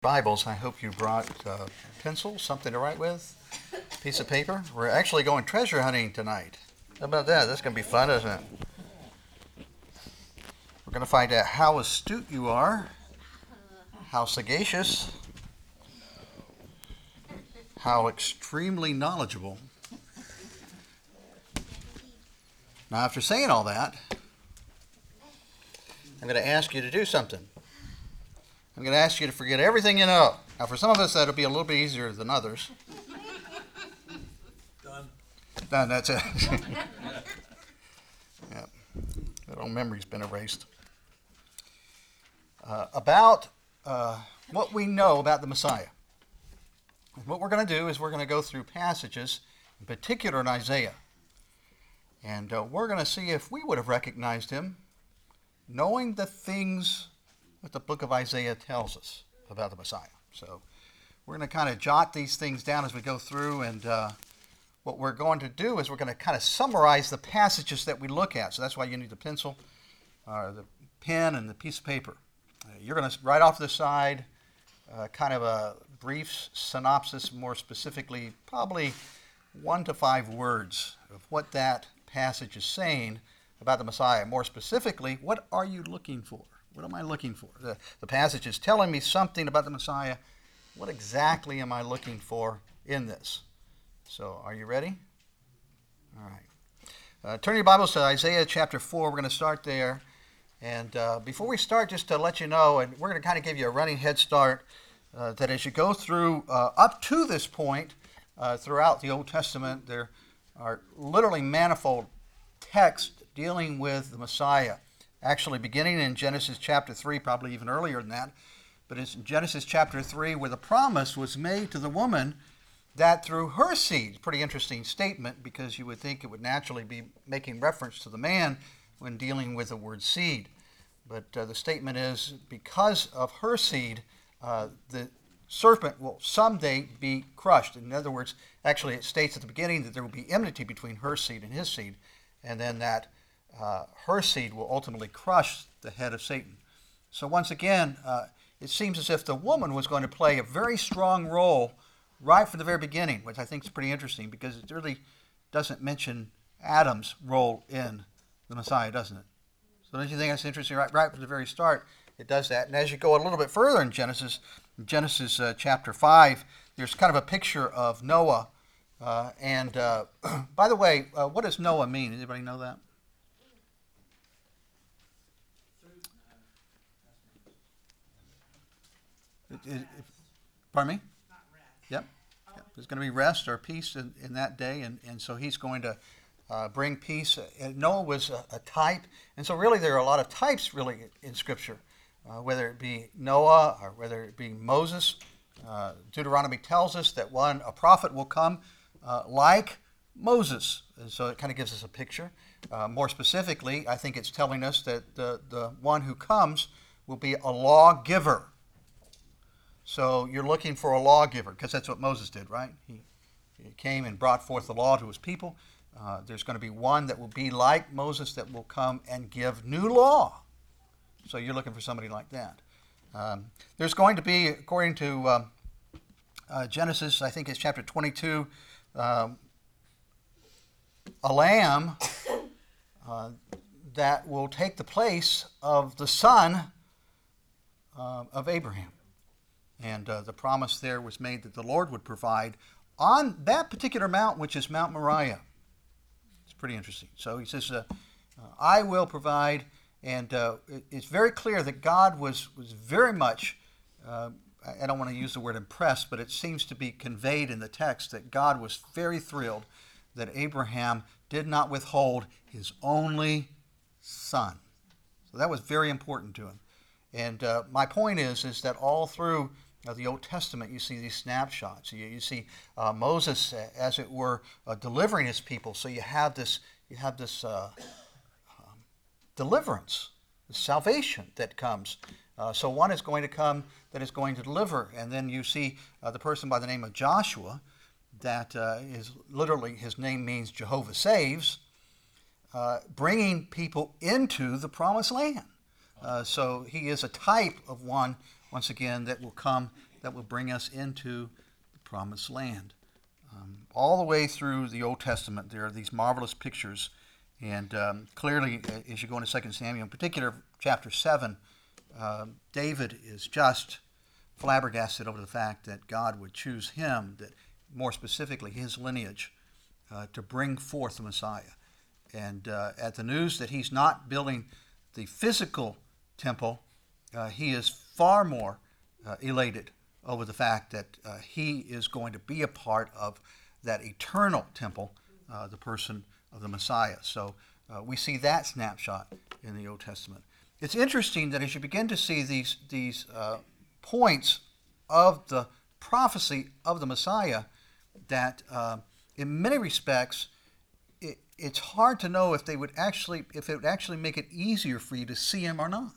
Bibles, I hope you brought a pencil, something to write with, piece of paper. We're actually going treasure hunting tonight. How about that? That's going to be fun, isn't it? We're going to find out how astute you are, how sagacious, how extremely knowledgeable. Now, after saying all that, I'm going to ask you to do something. I'm going to ask you to forget everything you know. Now, for some of us, that'll be a little bit easier than others. Done, that's it. Yeah, that old memory's been erased. About what we know about the Messiah. What we're going to do is we're going to go through passages, in particular in Isaiah. And we're going to see if we would have recognized him, knowing the things what the book of Isaiah tells us about the Messiah. So we're going to kind of jot these things down as we go through, and what we're going to do is we're going to kind of summarize the passages that we look at. So that's why you need the pencil, the pen, and the piece of paper. You're going to write off to the side kind of a brief synopsis, more specifically, probably 1 to 5 words of what that passage is saying about the Messiah. More specifically, what are you looking for? What am I looking for? The passage is telling me something about the Messiah. What exactly am I looking for in this? So, are you ready? All right. Turn your Bibles to Isaiah chapter 4. We're going to start there. And before we start, just to let you know, and we're going to kind of give you a running head start, that as you go through up to this point throughout the Old Testament, there are literally manifold texts dealing with the Messiah. Actually, beginning in Genesis chapter 3, probably even earlier than that, but it's in Genesis chapter 3 where the promise was made to the woman that through her seed, pretty interesting statement because you would think it would naturally be making reference to the man when dealing with the word seed. But the statement is because of her seed, the serpent will someday be crushed. In other words, actually it states at the beginning that there will be enmity between her seed and his seed, and then that her seed will ultimately crush the head of Satan. So once again, it seems as if the woman was going to play a very strong role right from the very beginning, which I think is pretty interesting because it really doesn't mention Adam's role in the Messiah, doesn't it? So don't you think that's interesting? Right from the very start, it does that. And as you go a little bit further in Genesis chapter 5, there's kind of a picture of Noah. And by the way, what does Noah mean? Anybody know that? Pardon me? Yep. There's going to be rest or peace in that day, and so he's going to bring peace. Noah was a type, and so really there are a lot of types really in Scripture, whether it be Noah or whether it be Moses. Deuteronomy tells us that a prophet will come like Moses, and so it kind of gives us a picture. More specifically, I think it's telling us that the one who comes will be a lawgiver. So you're looking for a lawgiver, because that's what Moses did, right? He came and brought forth the law to his people. There's going to be one that will be like Moses that will come and give new law. So you're looking for somebody like that. There's going to be, according to Genesis, I think it's chapter 22, a lamb that will take the place of the son of Abraham. And the promise there was made that the Lord would provide on that particular mount, which is Mount Moriah. It's pretty interesting. So he says, I will provide. And it's very clear that God was very much, I don't want to use the word impressed, but it seems to be conveyed in the text that God was very thrilled that Abraham did not withhold his only son. So that was very important to him. And my point is that all through the Old Testament, you see these snapshots. You see Moses, as it were, delivering his people. So you have this deliverance, the salvation that comes. So one is going to come that is going to deliver, and then you see the person by the name of Joshua, that is literally, his name means Jehovah saves, bringing people into the promised land. So he is a type of one, once again, that will come that will bring us into the promised land. All the way through the Old Testament, there are these marvelous pictures. And clearly, as you go into 2 Samuel, in particular, chapter 7, David is just flabbergasted over the fact that God would choose him, that more specifically his lineage, to bring forth the Messiah. And at the news that he's not building the physical temple, he is far more elated over the fact that he is going to be a part of that eternal temple, the person of the Messiah. So we see that snapshot in the Old Testament. It's interesting that as you begin to see these points of the prophecy of the Messiah, that in many respects it's hard to know if it would actually make it easier for you to see him or not.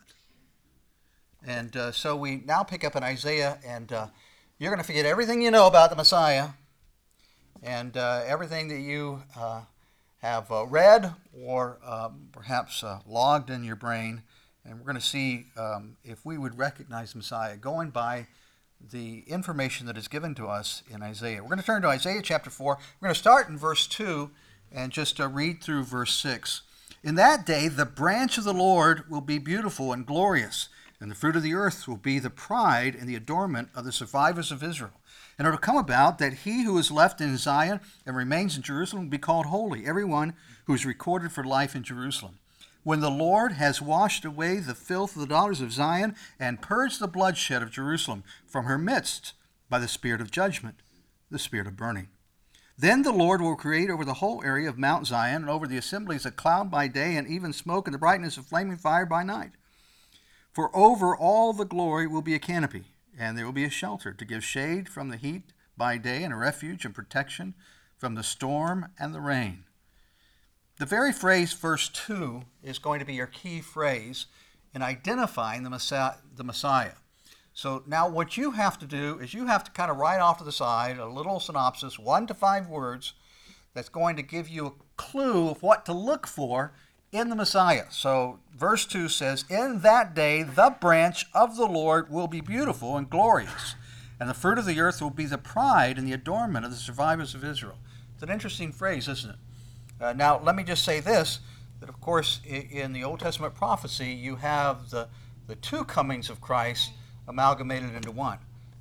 And so we now pick up in Isaiah, and you're going to forget everything you know about the Messiah and everything that you have read or perhaps logged in your brain. And we're going to see if we would recognize the Messiah going by the information that is given to us in Isaiah. We're going to turn to Isaiah chapter 4. We're going to start in verse 2 and just read through verse 6. In that day, the branch of the Lord will be beautiful and glorious, and the fruit of the earth will be the pride and the adornment of the survivors of Israel. And it will come about that he who is left in Zion and remains in Jerusalem will be called holy, everyone who is recorded for life in Jerusalem. When the Lord has washed away the filth of the daughters of Zion and purged the bloodshed of Jerusalem from her midst by the spirit of judgment, the spirit of burning. Then the Lord will create over the whole area of Mount Zion and over the assemblies a cloud by day and even smoke and the brightness of flaming fire by night. For over all the glory will be a canopy, and there will be a shelter to give shade from the heat by day and a refuge and protection from the storm and the rain. The very phrase, verse 2, is going to be your key phrase in identifying the Messiah. So now what you have to do is you have to kind of write off to the side a little synopsis, 1 to 5 words, that's going to give you a clue of what to look for in the Messiah. So verse 2 says, in that day the branch of the Lord will be beautiful and glorious, and the fruit of the earth will be the pride and the adornment of the survivors of Israel. It's an interesting phrase, isn't it? Now, let me just say this, that of course in the Old Testament prophecy you have the two comings of Christ amalgamated into one.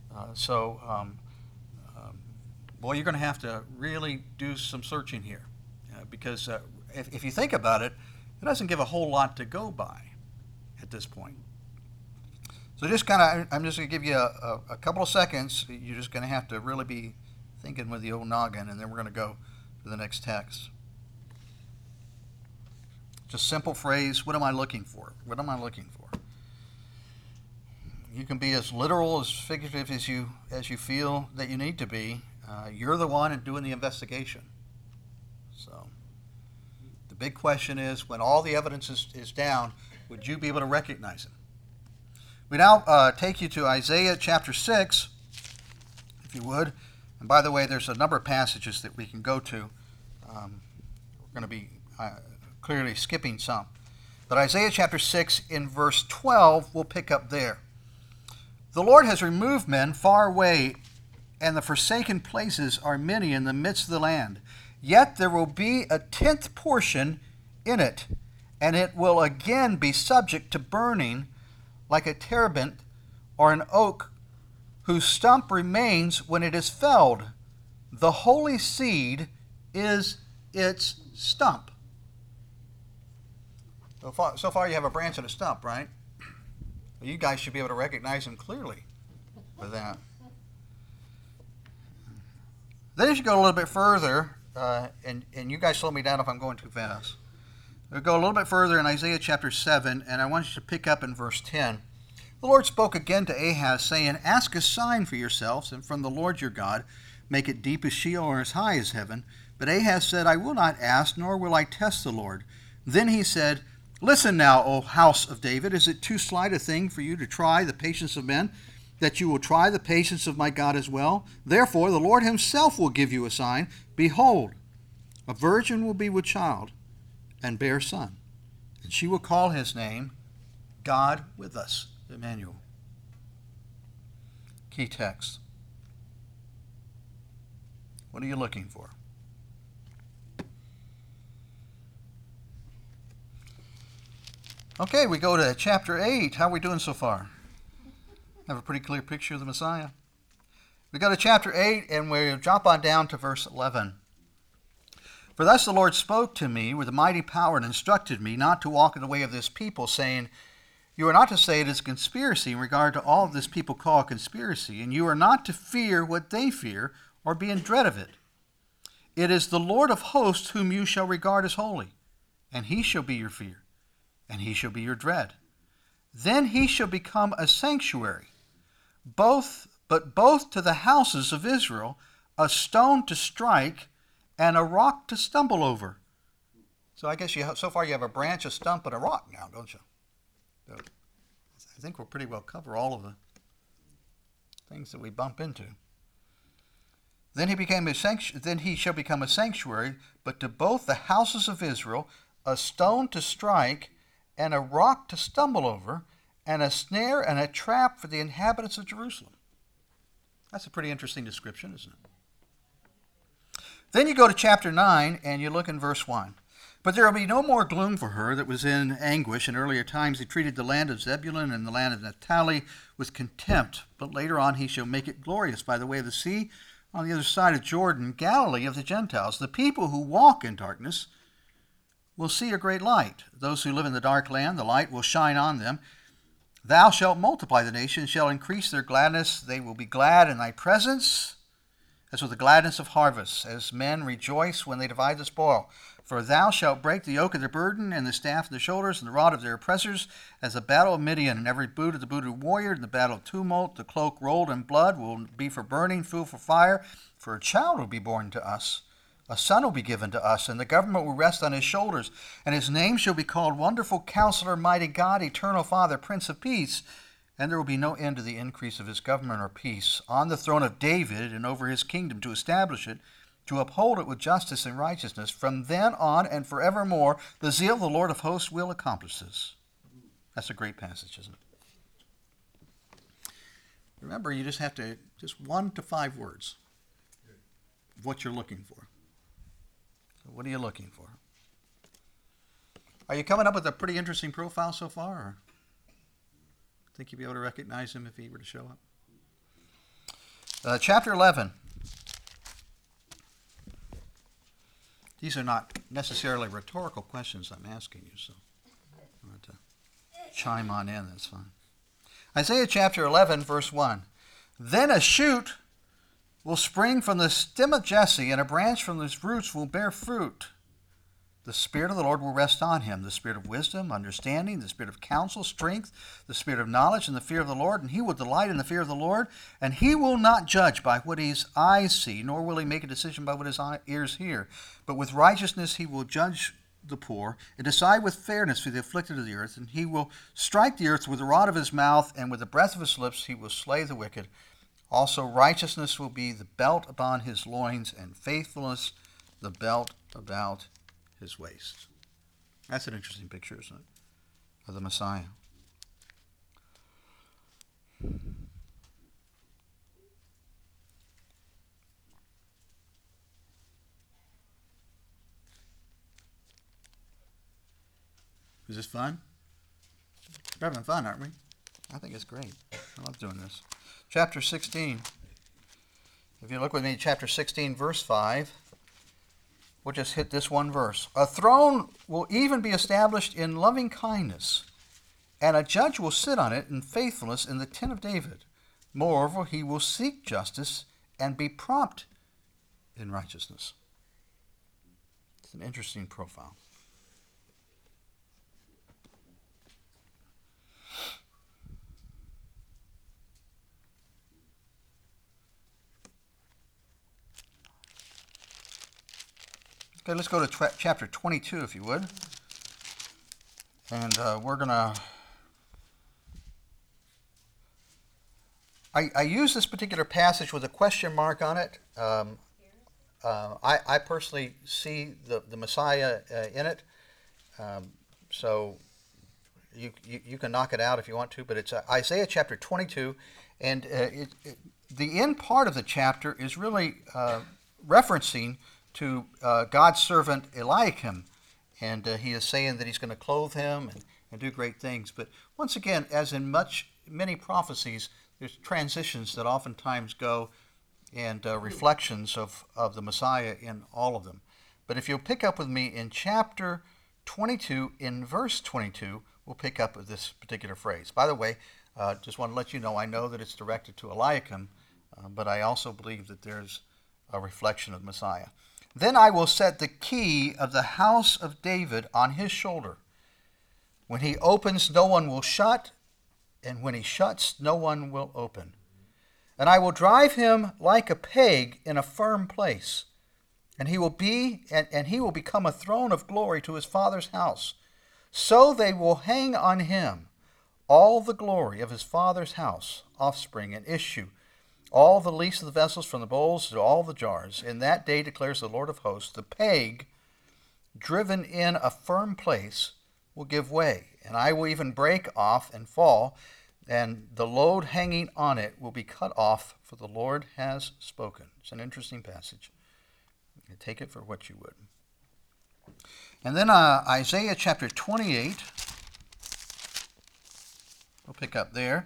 Boy, you're going to have to really do some searching here, because if you think about it, it doesn't give a whole lot to go by at this point. So I'm just going to give you a couple of seconds. You're just going to have to really be thinking with the old noggin, and then we're going to go to the next text. Just simple phrase, what am I looking for? What am I looking for? You can be as literal, as figurative as you feel that you need to be. You're the one doing the investigation. So the big question is, when all the evidence is down, would you be able to recognize him? We now take you to Isaiah chapter 6, if you would. And by the way, there's a number of passages that we can go to. We're going to be clearly skipping some. But Isaiah chapter 6 in verse 12, we'll pick up there. The Lord has removed men far away, and the forsaken places are many in the midst of the land. Yet there will be a 10th portion in it, and it will again be subject to burning, like a terebinth or an oak whose stump remains when it is felled. The holy seed is its stump. So far you have a branch and a stump, right? Well, you guys should be able to recognize him clearly with that. Then as you go a little bit further, and you guys slow me down if I'm going too fast. We'll go a little bit further in Isaiah chapter 7, and I want you to pick up in verse 10. The Lord spoke again to Ahaz, saying, ask a sign for yourselves, and from the Lord your God, make it deep as Sheol or as high as heaven. But Ahaz said, I will not ask, nor will I test the Lord. Then he said, listen now, O house of David, is it too slight a thing for you to try the patience of men, that you will try the patience of my God as well? Therefore the Lord himself will give you a sign. Behold, a virgin will be with child and bear a son, and she will call his name God with us, Emmanuel. key texts. What are you looking for? Okay, we go to chapter 8. How are we doing so far? Have a pretty clear picture of the Messiah. We go to chapter 8 and we jump on down to verse 11. For thus the Lord spoke to me with a mighty power and instructed me not to walk in the way of this people, saying, you are not to say it is a conspiracy in regard to all this people call a conspiracy, and you are not to fear what they fear or be in dread of it. It is the Lord of hosts whom you shall regard as holy, and he shall be your fear, and he shall be your dread. Then he shall become a sanctuary, both to the houses of Israel, a stone to strike, and a rock to stumble over. So I guess so far you have a branch, a stump, and a rock now, don't you? So I think we'll pretty well cover all of the things that we bump into. Then he shall become a sanctuary, but to both the houses of Israel, a stone to strike, and a rock to stumble over, and a snare and a trap for the inhabitants of Jerusalem. That's a pretty interesting description, isn't it? Then you go to chapter 9, and you look in verse 1. But there will be no more gloom for her that was in anguish. In earlier times he treated the land of Zebulun and the land of Naphtali with contempt. But later on he shall make it glorious by the way of the sea on the other side of Jordan, Galilee of the Gentiles. The people who walk in darkness will see a great light. Those who live in the dark land, the light will shine on them. Thou shalt multiply the nations, shall increase their gladness. They will be glad in thy presence, as with the gladness of harvest, as men rejoice when they divide the spoil. For thou shalt break the yoke of their burden, and the staff of their shoulders, and the rod of their oppressors, as the battle of Midian, and every boot of the booted warrior, in the battle of tumult. The cloak rolled in blood will be for burning, food for fire. For a child will be born to us, a son will be given to us, and the government will rest on his shoulders. And his name shall be called Wonderful Counselor, Mighty God, Eternal Father, Prince of Peace. And there will be no end to the increase of his government or peace on the throne of David and over his kingdom, to establish it, to uphold it with justice and righteousness. From then on and forevermore, the zeal of the Lord of hosts will accomplish this. That's a great passage, isn't it? Remember, you just have to, just 1 to 5 words of what you're looking for. So what are you looking for? Are you coming up with a pretty interesting profile so far? Or think you'd be able to recognize him if he were to show up? Chapter 11. These are not necessarily rhetorical questions I'm asking you, so I'm going to chime on in, that's fine. Isaiah chapter 11, verse 1. Then a shoot will spring from the stem of Jesse, and a branch from his roots will bear fruit. The Spirit of the Lord will rest on him, the Spirit of wisdom, understanding, the Spirit of counsel, strength, the Spirit of knowledge, and the fear of the Lord. And he will delight in the fear of the Lord. And he will not judge by what his eyes see, nor will he make a decision by what his ears hear. But with righteousness he will judge the poor, and decide with fairness for the afflicted of the earth. And he will strike the earth with the rod of his mouth, and with the breath of his lips he will slay the wicked. Also righteousness will be the belt upon his loins, and faithfulness the belt about his waist. That's an interesting picture, isn't it, of the Messiah. Is this fun? We're having fun, aren't we? I think it's great. I love doing this. Chapter 16. If you look with me, chapter 16, verse 5. We'll just hit this one verse. A throne will even be established in loving kindness, and a judge will sit on it in faithfulness in the tent of David. Moreover, he will seek justice and be prompt in righteousness. It's an interesting profile. Okay, let's go to chapter 22, if you would. And we're going to... I use this particular passage with a question mark on it. I personally see the Messiah in it. So you can knock it out if you want to, but it's Isaiah chapter 22, And the end part of the chapter is really referencing to God's servant Eliakim. And he is saying that he's going to clothe him and do great things. But once again, as in many prophecies, there's transitions that oftentimes go and reflections of the Messiah in all of them. But if you'll pick up with me in chapter 22, in verse 22, we'll pick up with this particular phrase. By the way, just want to let you know, I know that it's directed to Eliakim, but I also believe that there's a reflection of Messiah. Then I will set the key of the house of David on his shoulder. When he opens, no one will shut, and when he shuts, no one will open. And I will drive him like a peg in a firm place, and he will become a throne of glory to his father's house. So they will hang on him all the glory of his father's house, offspring and issue, all the least of the vessels from the bowls to all the jars. In that day, declares the Lord of hosts, the peg driven in a firm place will give way, and I will even break off and fall, and the load hanging on it will be cut off, for the Lord has spoken. It's an interesting passage. You take it for what you would. And then Isaiah chapter 28. We'll pick up there.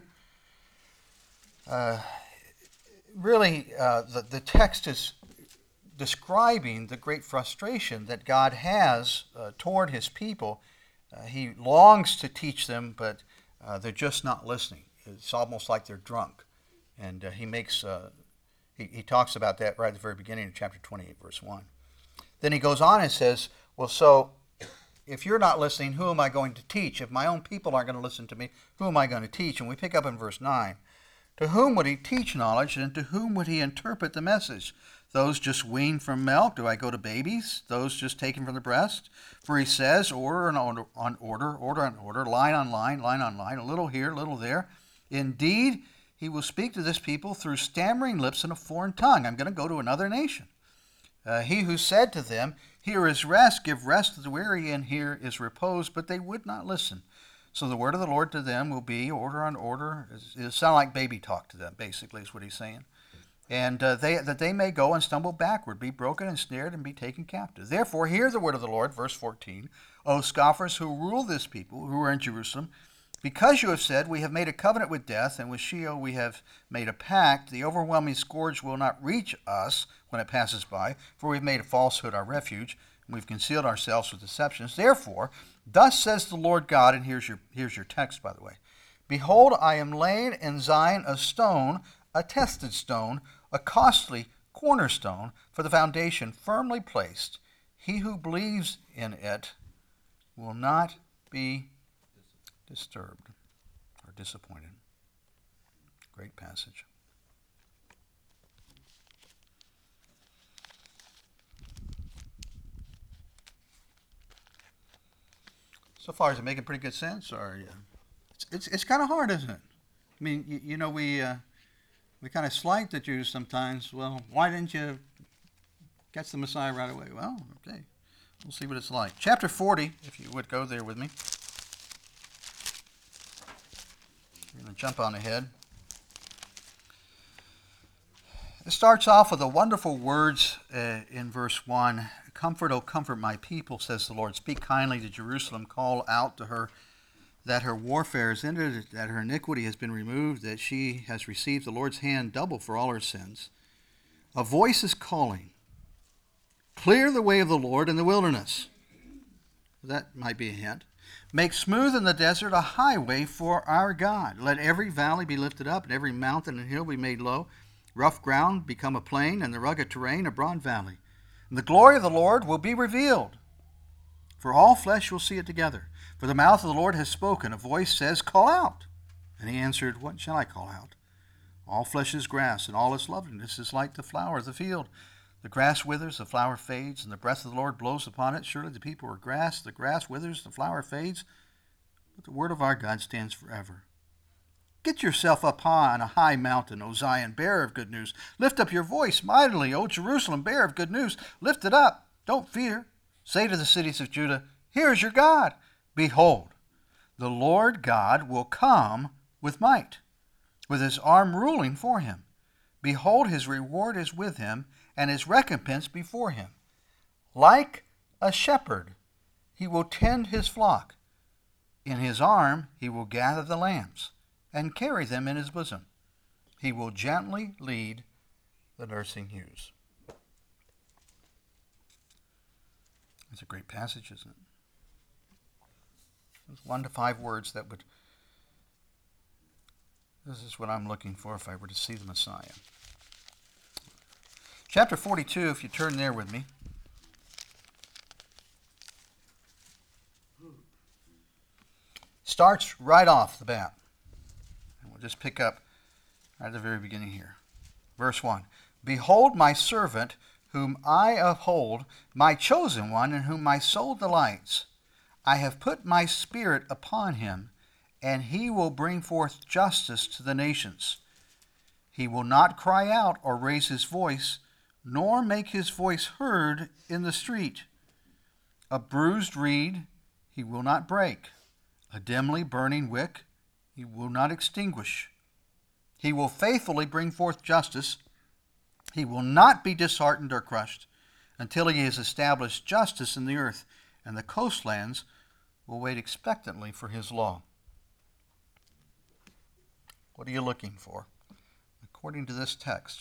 The text is describing the great frustration that God has toward his people. He longs to teach them, but they're just not listening. It's almost like they're drunk. And he talks about that right at the very beginning of chapter 28, verse 1. Then he goes on and says, well, so if you're not listening, who am I going to teach? If my own people aren't going to listen to me, who am I going to teach? And we pick up in verse 9. To whom would he teach knowledge, and to whom would he interpret the message? Those just weaned from milk? Do I go to babies? Those just taken from the breast? For he says, order on order, line on line, a little here, a little there. Indeed, he will speak to this people through stammering lips and a foreign tongue. I'm going to go to another nation. He who said to them, here is rest, give rest to the weary, and here is repose, but they would not listen. So the word of the Lord to them will be order on order. It sounds like baby talk to them, basically, is what he's saying. And that they may go and stumble backward, be broken and snared, and be taken captive. Therefore, hear the word of the Lord, verse 14. O scoffers who rule this people, who are in Jerusalem, because you have said, we have made a covenant with death, and with Sheol we have made a pact, the overwhelming scourge will not reach us when it passes by, for we've made a falsehood our refuge, and we've concealed ourselves with deceptions. Therefore, thus says the Lord God, and here's your text, by the way. Behold, I am laying in Zion a stone, a tested stone, a costly cornerstone for the foundation, firmly placed. He who believes in it will not be disturbed or disappointed. Great passage. So far, is it making pretty good sense? Or it's kind of hard, isn't it? I mean, we kind of slight the Jews sometimes. Well, why didn't you catch the Messiah right away? Well, okay. We'll see what it's like. Chapter 40, if you would go there with me. We're going to jump on ahead. It starts off with the wonderful words in verse 1. Comfort, O comfort my people, says the Lord. Speak kindly to Jerusalem. Call out to her that her warfare is ended, that her iniquity has been removed, that she has received the Lord's hand double for all her sins. A voice is calling, clear the way of the Lord in the wilderness. That might be a hint. Make smooth in the desert a highway for our God. Let every valley be lifted up, and every mountain and hill be made low. Rough ground become a plain, and the rugged terrain a broad valley. And the glory of the Lord will be revealed, for all flesh will see it together. For the mouth of the Lord has spoken. A voice says, call out. And he answered, what shall I call out? All flesh is grass, and all its loveliness is like the flower of the field. The grass withers, the flower fades, and the breath of the Lord blows upon it. Surely the people are grass. The grass withers, the flower fades, but the word of our God stands forever. Get yourself up high on a high mountain, O Zion, bearer of good news. Lift up your voice mightily, O Jerusalem, bearer of good news. Lift it up. Don't fear. Say to the cities of Judah, here is your God. Behold, the Lord God will come with might, with his arm ruling for him. Behold, his reward is with him, and his recompense before him. Like a shepherd, he will tend his flock. In his arm he will gather the lambs and carry them in his bosom. He will gently lead the nursing ewes. It's a great passage, isn't it? There's 1 to 5 words that would... This is what I'm looking for if I were to see the Messiah. Chapter 42, if you turn there with me. Starts right off the bat. And we'll just pick up right at the very beginning here. Verse 1. Behold my servant, whom I uphold, my chosen one, in whom my soul delights. I have put my spirit upon him, and he will bring forth justice to the nations. He will not cry out or raise his voice, nor make his voice heard in the street. A bruised reed he will not break. A dimly burning wick he will not extinguish. He will faithfully bring forth justice. He will not be disheartened or crushed until he has established justice in the earth, and the coastlands will wait expectantly for his law. What are you looking for? According to this text,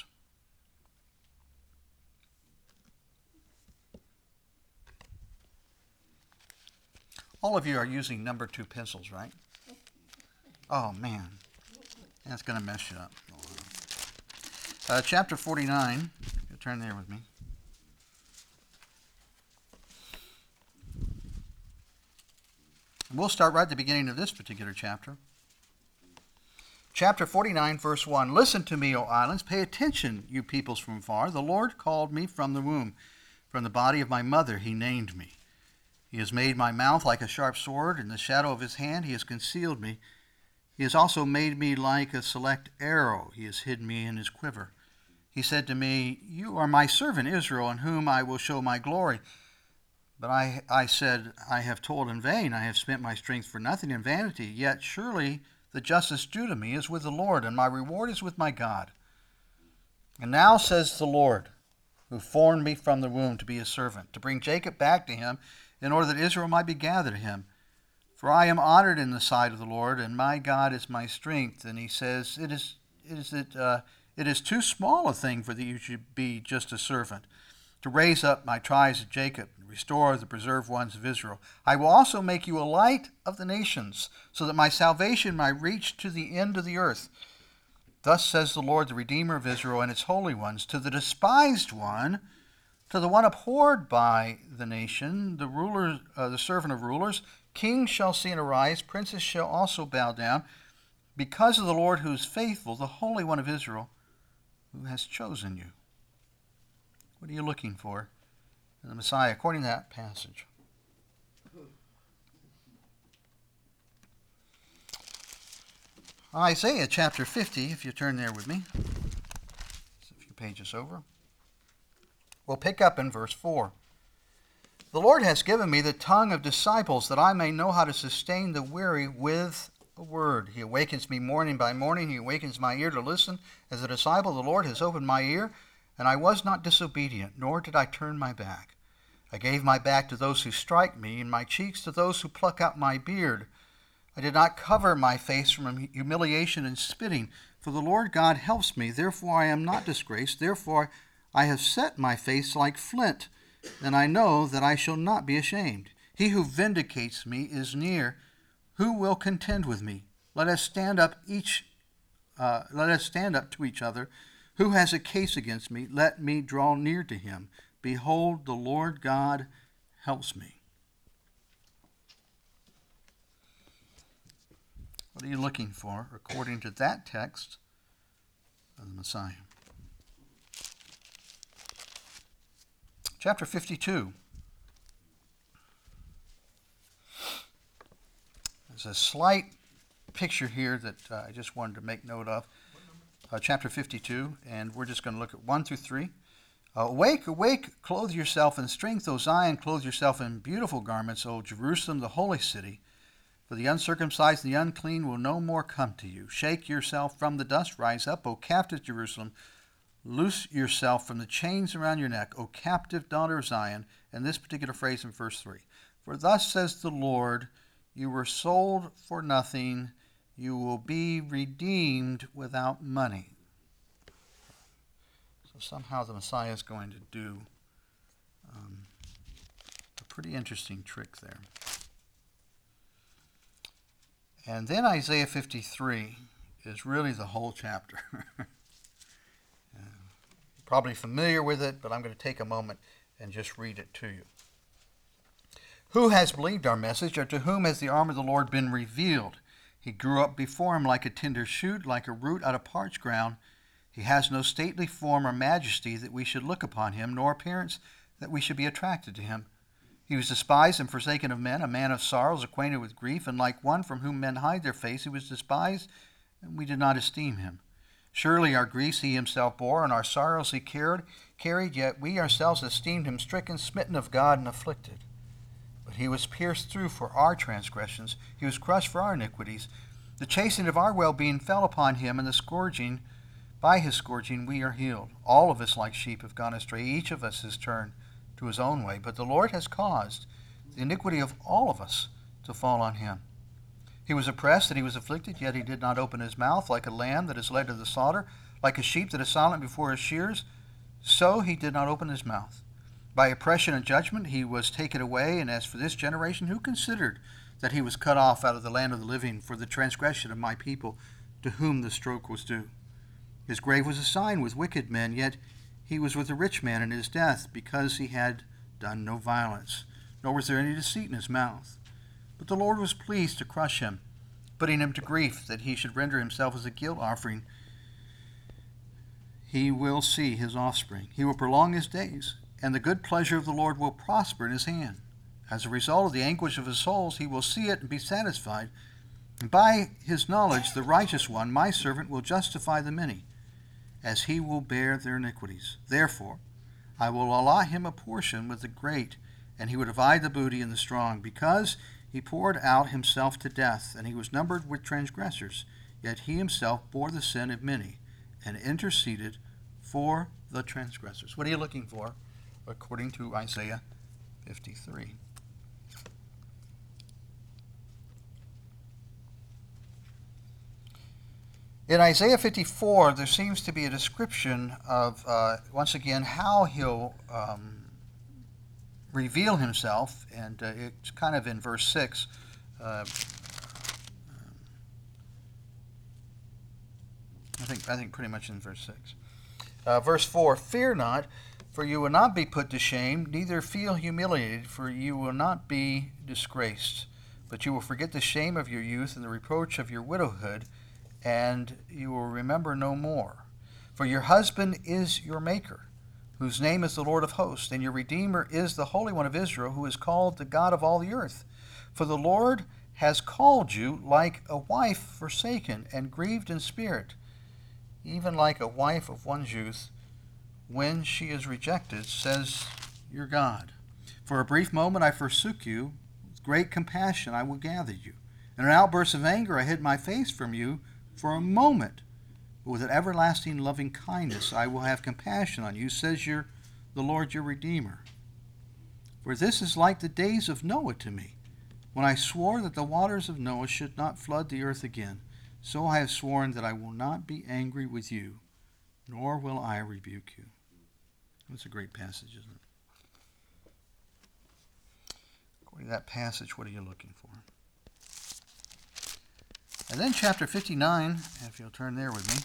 all of you are using number 2 pencils, right? Oh, man. That's going to mess you up. Chapter 49. You turn there with me. We'll start right at the beginning of this particular chapter. Chapter 49, verse 1. Listen to me, O islands. Pay attention, you peoples from far. The Lord called me from the womb. From the body of my mother he named me. He has made my mouth like a sharp sword. In the shadow of his hand he has concealed me. He has also made me like a select arrow. He has hidden me in his quiver. He said to me, You are my servant Israel, in whom I will show my glory. But I said, I have toiled in vain. I have spent my strength for nothing in vanity. Yet surely the justice due to me is with the Lord, and my reward is with my God. And now says the Lord, who formed me from the womb to be his servant, to bring Jacob back to him, in order that Israel might be gathered to him. For I am honored in the sight of the Lord, and my God is my strength. And he says, It is too small a thing for that you should be just a servant, to raise up my tribes of Jacob, and restore the preserved ones of Israel. I will also make you a light of the nations, so that my salvation might reach to the end of the earth. Thus says the Lord, the Redeemer of Israel and its holy ones, to the despised one, to the one abhorred by the nation, the ruler, the servant of rulers, kings shall see and arise, princes shall also bow down, because of the Lord who is faithful, the Holy One of Israel, who has chosen you. What are you looking for in the Messiah, according to that passage? Isaiah chapter 50, if you turn there with me. It's a few pages over. We'll pick up in verse 4. The Lord has given me the tongue of disciples, that I may know how to sustain the weary with a word. He awakens me morning by morning. He awakens my ear to listen. As a disciple, the Lord has opened my ear, and I was not disobedient, nor did I turn my back. I gave my back to those who strike me, and my cheeks to those who pluck out my beard. I did not cover my face from humiliation and spitting, for the Lord God helps me. Therefore I am not disgraced. Therefore I have set my face like flint, and I know that I shall not be ashamed. He who vindicates me is near. Who will contend with me? Let us stand up to each other. Who has a case against me? Let me draw near to him. Behold, the Lord God helps me. What are you looking for according to that text of the Messiah? Chapter 52. There's a slight picture here that I just wanted to make note of. Chapter 52, and we're just going to look at 1 through 3. Awake, awake, clothe yourself in strength, O Zion, clothe yourself in beautiful garments, O Jerusalem, the holy city. For the uncircumcised and the unclean will no more come to you. Shake yourself from the dust, rise up, O captive Jerusalem. Loose yourself from the chains around your neck, O captive daughter of Zion. And this particular phrase in verse 3. For thus says the Lord, you were sold for nothing, you will be redeemed without money. So somehow the Messiah is going to do a pretty interesting trick there. And then Isaiah 53 is really the whole chapter. Probably familiar with it, but I'm going to take a moment and just read it to you. Who has believed our message, or to whom has the arm of the Lord been revealed? He grew up before him like a tender shoot, like a root out of parched ground. He has no stately form or majesty that we should look upon him, nor appearance that we should be attracted to him. He was despised and forsaken of men, a man of sorrows, acquainted with grief, and like one from whom men hide their face, he was despised, and we did not esteem him. Surely our griefs he himself bore, and our sorrows he carried, yet we ourselves esteemed him stricken, smitten of God, and afflicted. But he was pierced through for our transgressions, he was crushed for our iniquities. The chastening of our well-being fell upon him, and by his scourging we are healed. All of us like sheep have gone astray, each of us has turned to his own way, but the Lord has caused the iniquity of all of us to fall on him. He was oppressed and he was afflicted, yet he did not open his mouth. Like a lamb that is led to the slaughter, like a sheep that is silent before his shears, so he did not open his mouth. By oppression and judgment he was taken away, and as for this generation, who considered that he was cut off out of the land of the living for the transgression of my people, to whom the stroke was due? His grave was assigned with wicked men, yet he was with a rich man in his death, because he had done no violence, nor was there any deceit in his mouth. But the Lord was pleased to crush him, putting him to grief, that he should render himself as a guilt offering. He will see his offspring. He will prolong his days, and the good pleasure of the Lord will prosper in his hand. As a result of the anguish of his souls, he will see it and be satisfied. And by his knowledge, the righteous one, my servant, will justify the many, as he will bear their iniquities. Therefore, I will allot him a portion with the great, and he will divide the booty in the strong, because he poured out himself to death, and he was numbered with transgressors. Yet he himself bore the sin of many, and interceded for the transgressors. What are you looking for, according to Isaiah 53? In Isaiah 54, there seems to be a description of, once again, how he'll reveal himself, and it's kind of in verse 6. I think pretty much in verse 6. Verse 4, fear not, for you will not be put to shame, neither feel humiliated, for you will not be disgraced. But you will forget the shame of your youth and the reproach of your widowhood, and you will remember no more. For your husband is your maker, whose name is the Lord of hosts, and your Redeemer is the Holy One of Israel, who is called the God of all the earth. For the Lord has called you like a wife forsaken and grieved in spirit, even like a wife of one's youth, when she is rejected, says your God. For a brief moment I forsook you, with great compassion I will gather you. In an outburst of anger I hid my face from you, for a moment, but with an everlasting loving kindness I will have compassion on you, says the Lord your Redeemer. For this is like the days of Noah to me, when I swore that the waters of Noah should not flood the earth again. So I have sworn that I will not be angry with you, nor will I rebuke you. That's a great passage, isn't it? According to that passage, what are you looking for? And then chapter 59, if you'll turn there with me.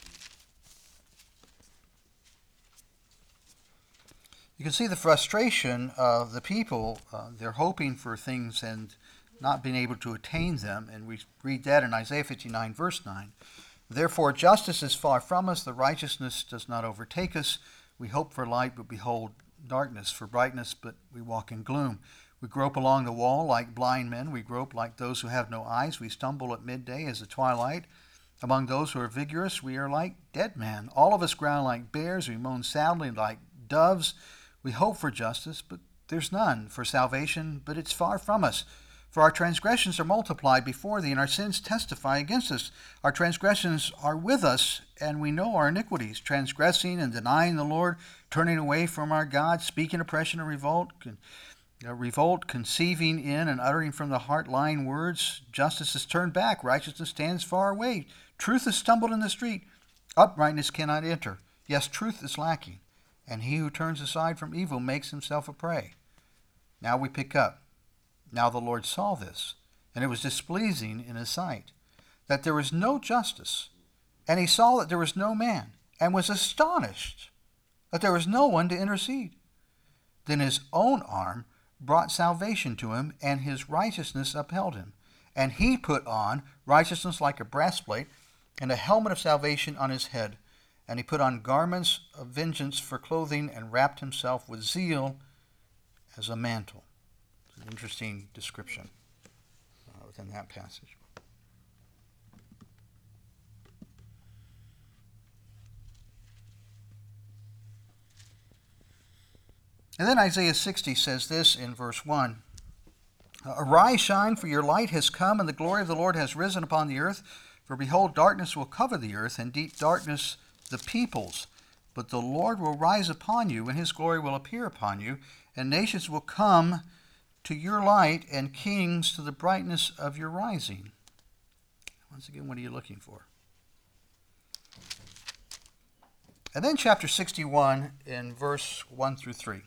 You can see the frustration of the people. They're hoping for things and not being able to attain them. And we read that in Isaiah 59, verse 9. Therefore justice is far from us, the righteousness does not overtake us. We hope for light, but behold darkness, for brightness, but we walk in gloom. We grope along the wall like blind men. We grope like those who have no eyes. We stumble at midday as the twilight. Among those who are vigorous, we are like dead men. All of us growl like bears. We moan sadly like doves. We hope for justice, but there's none. For salvation, but it's far from us. For our transgressions are multiplied before thee, and our sins testify against us. Our transgressions are with us, and we know our iniquities, transgressing and denying the Lord, turning away from our God, speaking oppression and revolt, conceiving in and uttering from the heart lying words. Justice is turned back, righteousness stands far away. Truth is stumbled in the street, uprightness cannot enter. Yes, truth is lacking, and he who turns aside from evil makes himself a prey. Now we pick up. Now the Lord saw this, and it was displeasing in his sight, that there was no justice. And he saw that there was no man, and was astonished that there was no one to intercede. Then his own arm brought salvation to him, and his righteousness upheld him. And he put on righteousness like a breastplate, and a helmet of salvation on his head. And he put on garments of vengeance for clothing, and wrapped himself with zeal as a mantle. It's an interesting description within that passage. And then Isaiah 60 says this in verse 1. Arise, shine, for your light has come, and the glory of the Lord has risen upon the earth. For behold, darkness will cover the earth, and deep darkness the peoples. But the Lord will rise upon you, and his glory will appear upon you, and nations will come to your light, and kings to the brightness of your rising. Once again, what are you looking for? And then chapter 61 in verse 1 through 3.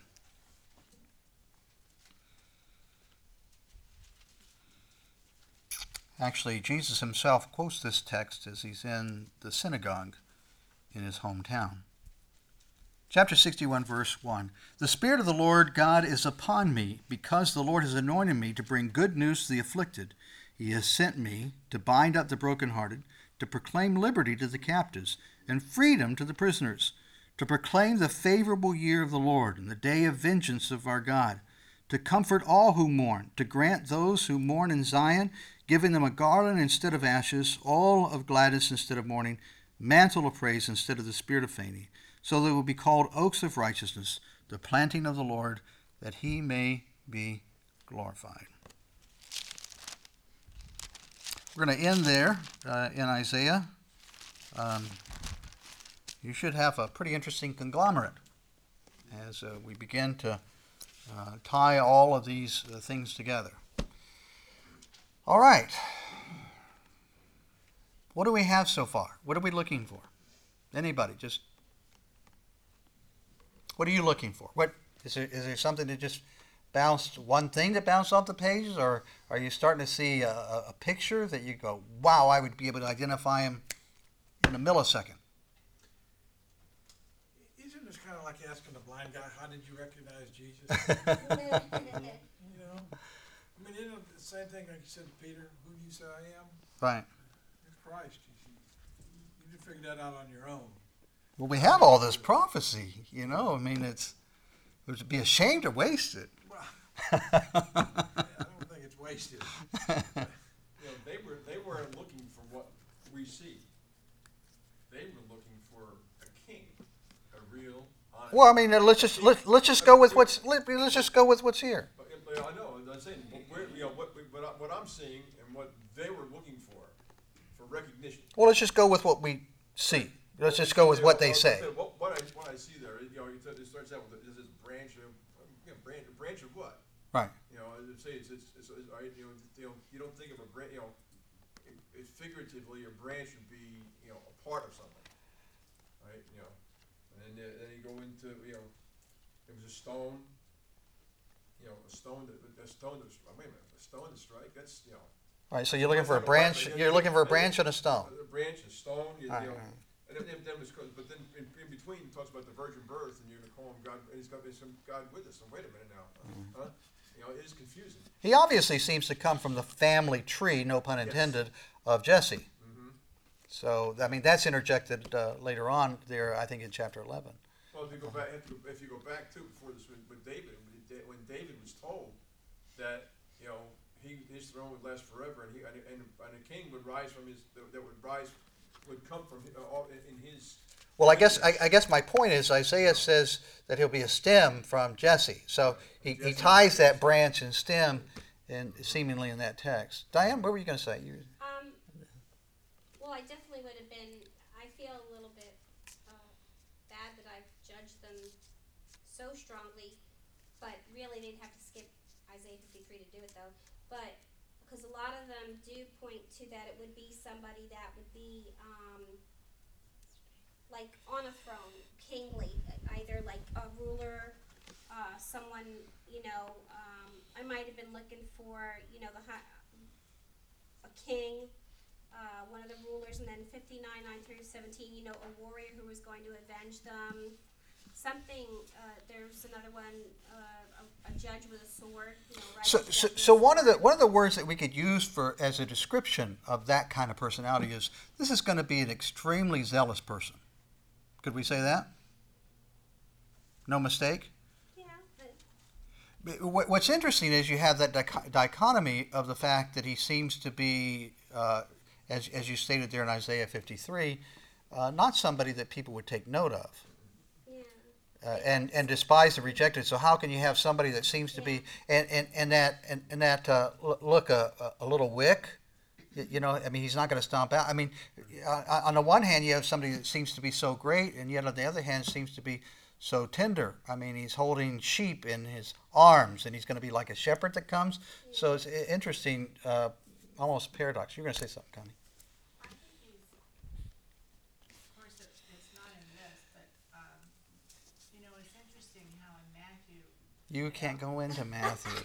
Actually, Jesus himself quotes this text as he's in the synagogue in his hometown. Chapter 61, verse 1. The Spirit of the Lord God is upon me, because the Lord has anointed me to bring good news to the afflicted. He has sent me to bind up the brokenhearted, to proclaim liberty to the captives, and freedom to the prisoners, to proclaim the favorable year of the Lord, and the day of vengeance of our God, to comfort all who mourn, to grant those who mourn in Zion, giving them a garland instead of ashes, all of gladness instead of mourning, mantle of praise instead of the spirit of fainting. So they will be called oaks of righteousness, the planting of the Lord, that he may be glorified. We're going to end there in Isaiah. You should have a pretty interesting conglomerate as we begin to tie all of these things together. All right. What do we have so far? What are we looking for? Anybody, just... What are you looking for? What is there something that just bounced, one thing that bounced off the pages, or are you starting to see a picture that you go, wow, I would be able to identify him in a millisecond? Isn't this kind of like asking a blind guy, how did you recognize Jesus? You know, I mean, isn't it the same thing like you said to Peter, who do you say I am? Right. It's Christ. You didn't figure that out on your own. Well, we have all this prophecy, you know. I mean, it would be a shame to waste it. Well, I don't think it's wasted. You know, they weren't looking for what we see. They were looking for a king, a real, honest. Well, I mean, let's just go with what's here. I know. I'm saying, what I'm seeing and what they were looking for recognition. Well, let's just go with what we see. Let's just go with what they say. What I see there, you know, it starts out with this branch of, branch of what? Right. You know, say it's you don't think of a branch, you know, it figuratively a branch would be, you know, a part of something, right? You know, and then you go into, you know, it was a stone, you know, a stone to strike. That's, you know. All right. So you're looking for a branch. You're looking for a branch and a stone. A branch, a stone, you know. Right. And then but then in between it talks about the virgin birth, and you're going to call him God, and he's got some God with us. And wait a minute now, huh? You know, it is confusing. He obviously seems to come from the family tree, no pun intended, of Jesse. Mm-hmm. So I mean that's interjected later on there, I think in chapter 11. Well, if you go back to before this with David, when David was told that, you know, his throne would last forever, and a king would rise from would come from in his. Well, I guess my point is Isaiah says that he'll be a stem from Jesse. So he ties that branch and stem and seemingly in that text. Diane, what were you going to say? Well, I definitely would have been. I feel a little bit bad that I've judged them so strongly, but really they'd have to skip Isaiah 53 to do it, though. But because a lot of them do point to that it would be somebody that would be like on a throne, kingly, either like a ruler, someone, I might have been looking for, a king, one of the rulers, and then 59, 9 through 17, a warrior who was going to avenge them. Something, there's another one, a judge with a sword, So one of the words that we could use for as a description of that kind of personality is this is going to be an extremely zealous person. Could we say that? No mistake? Yeah. What's interesting is you have that dichotomy of the fact that he seems to be, as you stated there in Isaiah 53, not somebody that people would take note of. And despise and reject it. So how can you have somebody that seems to be and that look a little wick? He's not going to stomp out. On the one hand, you have somebody that seems to be so great, and yet on the other hand, seems to be so tender. He's holding sheep in his arms, and he's going to be like a shepherd that comes. So it's interesting, almost paradox. You're going to say something, Connie. You can't go into Matthew.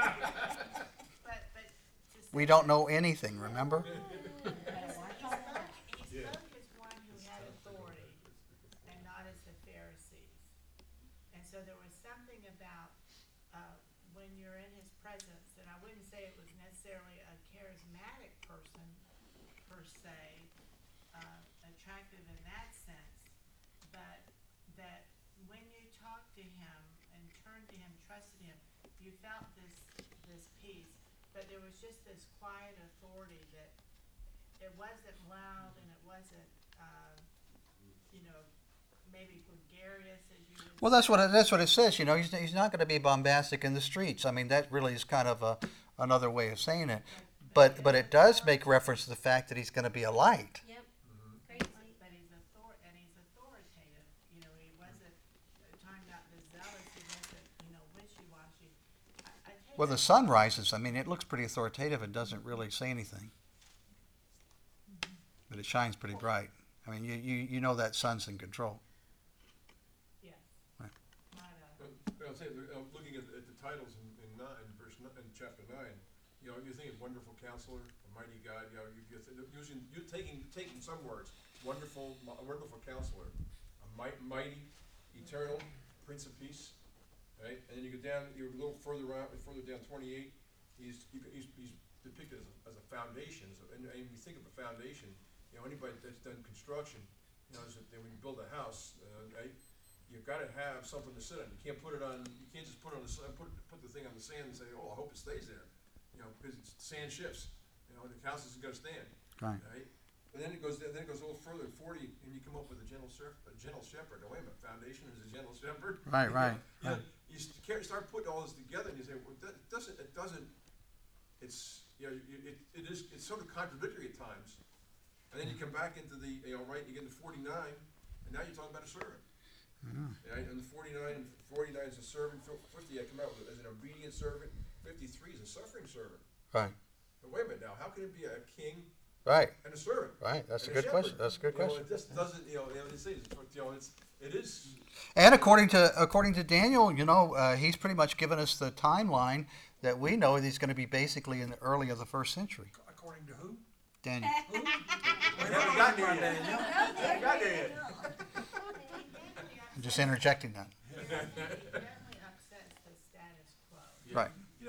We don't know anything, remember? He spoke as one who had authority and not as the Pharisees. And so there was something about when you're in his presence, and I wouldn't say it was necessarily a charismatic person per se, attractive in that sense, but that when you talked to him and turned to him, trusted him, you felt this peace, but there was just this quiet authority that it wasn't loud and it wasn't, maybe gregarious as you would. Well, that's what it says. He's not going to be bombastic in the streets. That really is kind of another way of saying it. But it does make reference to the fact that he's going to be a light. Yep. Crazy. But he's authoritative. He wasn't talking about the zealous. He wasn't, wishy-washy. Well, the sun rises. It looks pretty authoritative. It doesn't really say anything, but it shines pretty bright. You know that sun's in control. Yes. Right. I'll say, looking at the titles in chapter 9, you think of wonderful counselor, a mighty God. You're taking some words, wonderful counselor, a mighty, eternal, Prince of Peace, right? And then you go down, you're a little further down, 28. He's depicted as a foundation. And when you think of a foundation, anybody that's done construction, when you build a house, right? You've got to have something to sit on. You can't just put the thing on the sand and say, "Oh, I hope it stays there," because sand shifts. The house isn't going to stand. Right. And then it goes a little further, 40, and you come up with a gentle shepherd. Now, wait a minute, foundation is a gentle shepherd. Right. You start putting all this together, and you say, "Well, it's sort of contradictory at times." And then you come back into you get into 49, and now you're talking about a servant. Right? And the 49 is a servant. 50, I come out with as an obedient servant. 53 is a suffering servant. Right. But wait a minute now, how can it be a king Right. and a servant? Right. That's a And good question. That's a good question. It just doesn't, it is. And according to Daniel, he's pretty much given us the timeline that we know that he's going to be basically in the early of the first century. According to who? Daniel. We haven't gotten there yet. Haven't gotten there yet. I'm just interjecting that. It certainly upsets the status quo. Right.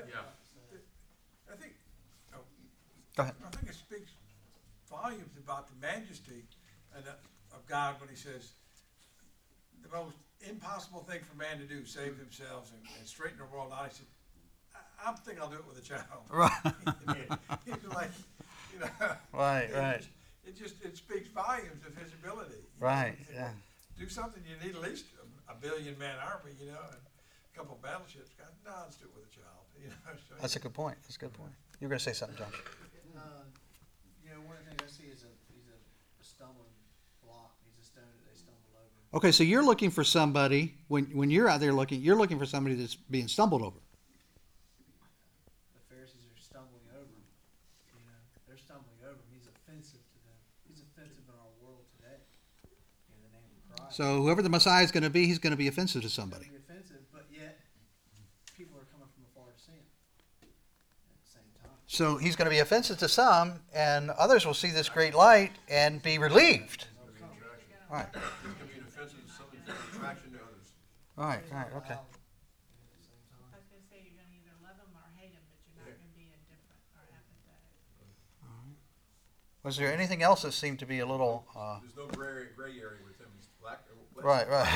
I think. Go ahead. I think it speaks volumes about the majesty of God when he says the most impossible thing for man to do, save themselves and straighten the world out. He said, I think I'll do it with a child. Right. He's like, Right. It speaks volumes of his ability. Right. Yeah. Do something, you need at least a billion man army, and couple battleships, God, no, let's do it with a child, you know, so. That's a good point. That's a good point. You were going to say something, John. One of the things I see is he's a stumbling block. He's a stone that they stumble over. Okay, so you're looking for somebody, when you're out there looking, you're looking for somebody that's being stumbled over. The Pharisees are stumbling over him. They're stumbling over him. He's offensive to them. He's offensive in our world today. In the name of Christ. So whoever the Messiah is going to be, he's going to be offensive to It's somebody. gonna be offensive, but yet people are coming from afar to see him at the same time. So he's going to be offensive to some, and others will see this great light and be relieved. It's gonna be an attraction. Right, It's gonna be an offensive to some, an attraction to others. right, okay. At the same time. I was gonna say, you're gonna either love them or hate them, but you're not Yeah. gonna be indifferent or apathetic. Was there anything else that seemed to be a little, There's no gray area with him. He's black. Right, right.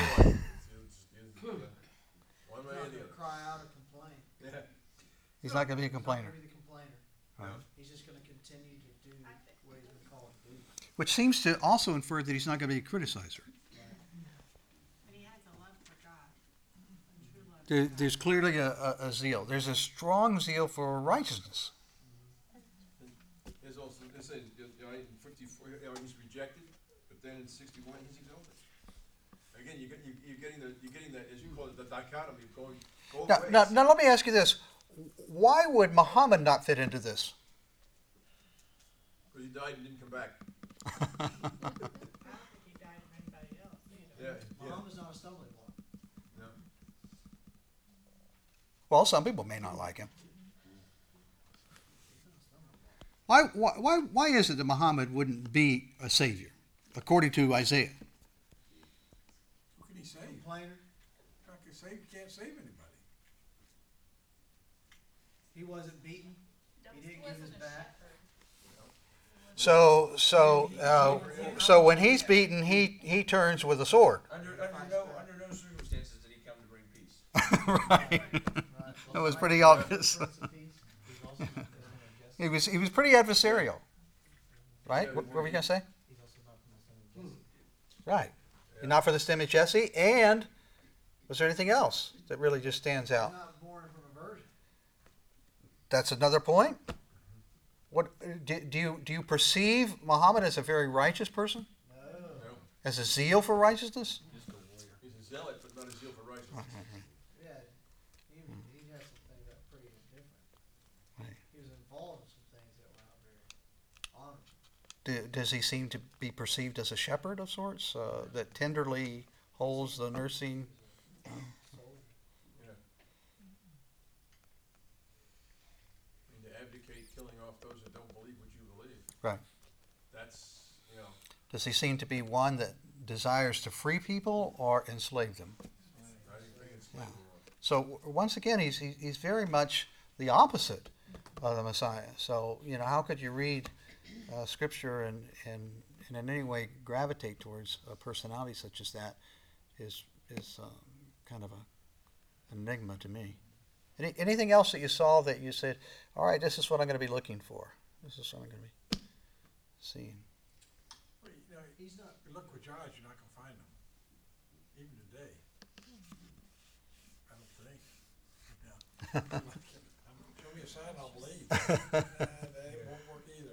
One He's way or not the gonna other. cry out or complain. Yeah. he's not going to be a He's not complainer? gonna be the complainer. Right. He's just gonna continue to do what he's been called to do. Which seems to also infer that he's not going to be a criticizer. And he has a love for God, a true love for God. There's clearly a zeal. There's a strong zeal for righteousness. There's also, it says, in 54, he's rejected, but then in 61, he's exalted. Again, you're getting the, as you call it, the dichotomy of going Now, ways. now let me ask you this. Why would Muhammad not fit into this? Because he died and didn't come back. I don't think he died for anybody else either. Yeah. Muhammad's not a stumbling block. No. Well, some people may not like him. He's not a stumbling block. Why is it that Muhammad wouldn't be a savior, according to Isaiah? Who can he save? Complainer. How can he save? He can't save anybody. He wasn't beaten. He didn't give his back. So when he's beaten, he turns with a sword. Under no circumstances did he come to bring peace. Right. Right. That was pretty obvious. Prince of Peace. He's also not the son of Jesse. He was pretty adversarial, right? What were we gonna say? He's also not from the son of Jesse. Right. Not for the stem of Jesse. And was there anything else that really just stands out? He's not born from a virgin. That's another point. What do you perceive Muhammad as a very righteous person? No. No. As a zeal for righteousness? He's a zealot, but not a zeal for righteousness. Yeah. He had some things that were pretty different. Right. He was involved in some things that were not very honorable. Does he seem to be perceived as a shepherd of sorts that tenderly holds the nursing? Yeah. I mean, to advocate killing off those that don't believe what you believe. Right. That's, Does he seem to be one that desires to free people or enslave them? I think it's slavery. So once again, he's very much the opposite of the Messiah. So how could you read Scripture and in any way gravitate towards a personality such as that? Is kind of an enigma to me. Anything else that you saw that you said, all right, this is what I'm going to be looking for. This is what I'm going to be seeing. Well, He's not. you look with your eyes, you're not gonna find them, even today. I don't think. Show me a sign, I'll believe. That won't work either.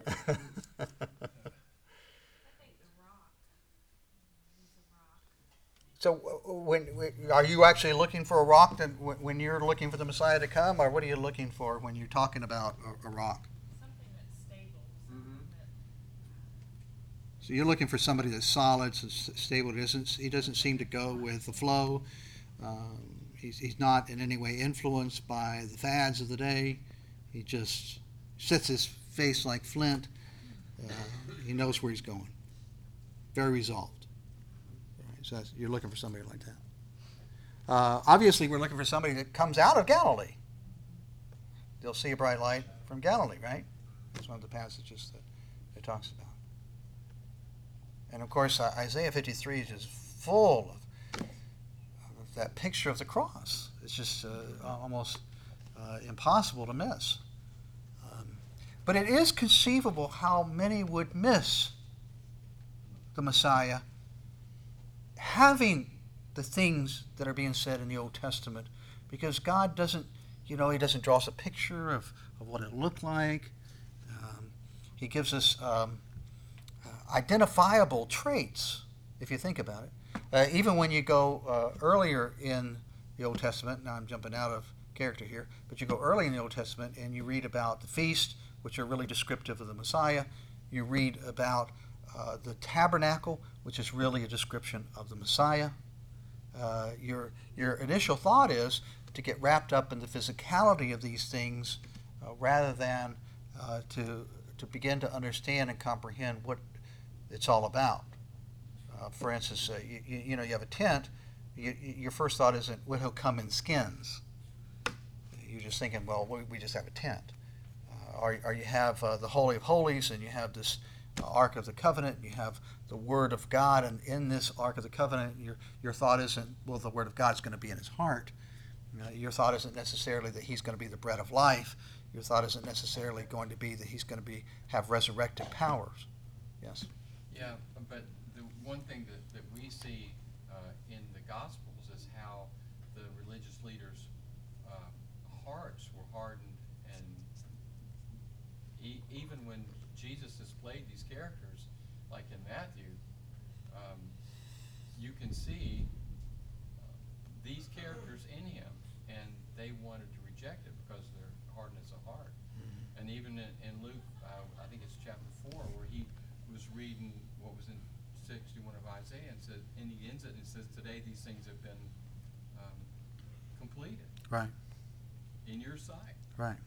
I think the rock. He's a rock. So are you actually looking for a rock when you're looking for the Messiah to come, or what are you looking for when you're talking about a rock? Something that's stable, something that, So you're looking for somebody that's solid, stable. He doesn't seem to go with the flow. He's not in any way influenced by the fads of the day. He just sets his face like flint. He knows where he's going. Very resolved. All right, so you're looking for somebody like that. Obviously, we're looking for somebody that comes out of Galilee. They'll see a bright light from Galilee, right? That's one of the passages that it talks about. And of course, Isaiah 53 is just full of that picture of the cross. It's just almost impossible to miss. But it is conceivable how many would miss the Messiah having the things that are being said in the Old Testament because God doesn't, He doesn't draw us a picture of what it looked like. He gives us identifiable traits, if you think about it. Even when you go earlier in the Old Testament, now I'm jumping out of character here, but you go early in the Old Testament and you read about the feast, which are really descriptive of the Messiah. You read about the tabernacle, which is really a description of the Messiah. Your initial thought is to get wrapped up in the physicality of these things rather than to begin to understand and comprehend what it's all about. For instance, you have a tent. Your first thought isn't, well, he'll come in skins. You're just thinking, well, we just have a tent. Or you have the Holy of Holies, and you have this Ark of the Covenant, and you have the Word of God, and in this Ark of the Covenant, your thought isn't, well, the Word of God is going to be in his heart. Your thought isn't necessarily that he's going to be the bread of life. Your thought isn't necessarily going to be that he's going to have resurrected powers. Yes? Yeah, but the one thing that we see in the Gospels is how the religious leaders' hearts were hardened, and even when Jesus displayed these characters, like in Matthew, you can see these characters in him, and they wanted to reject it because of their hardness of heart. Mm-hmm. And even in Luke, I think it's chapter 4, where he was reading what was in 61 of Isaiah, and he ends it and says, "Today these things have been completed." Right. In your sight. Right.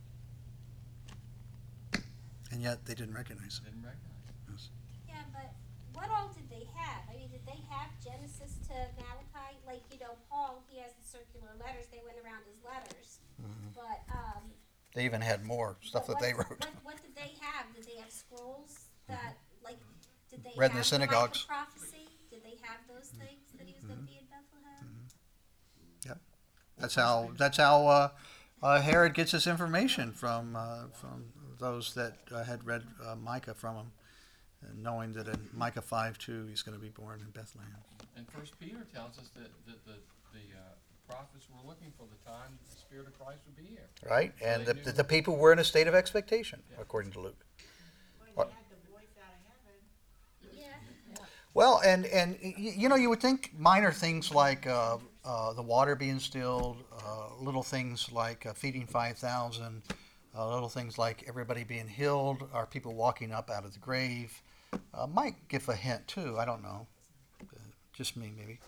And yet they didn't recognize it. Didn't recognize it. Yes. Yeah, but what all did they have? I mean, did they have Genesis to Malachi? Like, Paul, he has the circular letters. They went around his letters. Mm-hmm. But, They even had more stuff that they wrote. What did they have? Did they have scrolls that, like, did they Read in have the synagogues. Micah prophecy? Did they have those things that he was going to be in Bethlehem? Yep. That's how Herod gets his information from those that had read Micah from him, and knowing that in Micah 5:2 he's going to be born in Bethlehem. And First Peter tells us that the prophets were looking for the time that the Spirit of Christ would be here. Right, So and they knew- the people were in a state of expectation, Yeah. according to Luke. Well, you had the voice out of heaven. Yeah. Well, and you would think minor things like the water being stilled, little things like feeding 5,000, little things like everybody being healed, or people walking up out of the grave, might give a hint too. I don't know, just me maybe.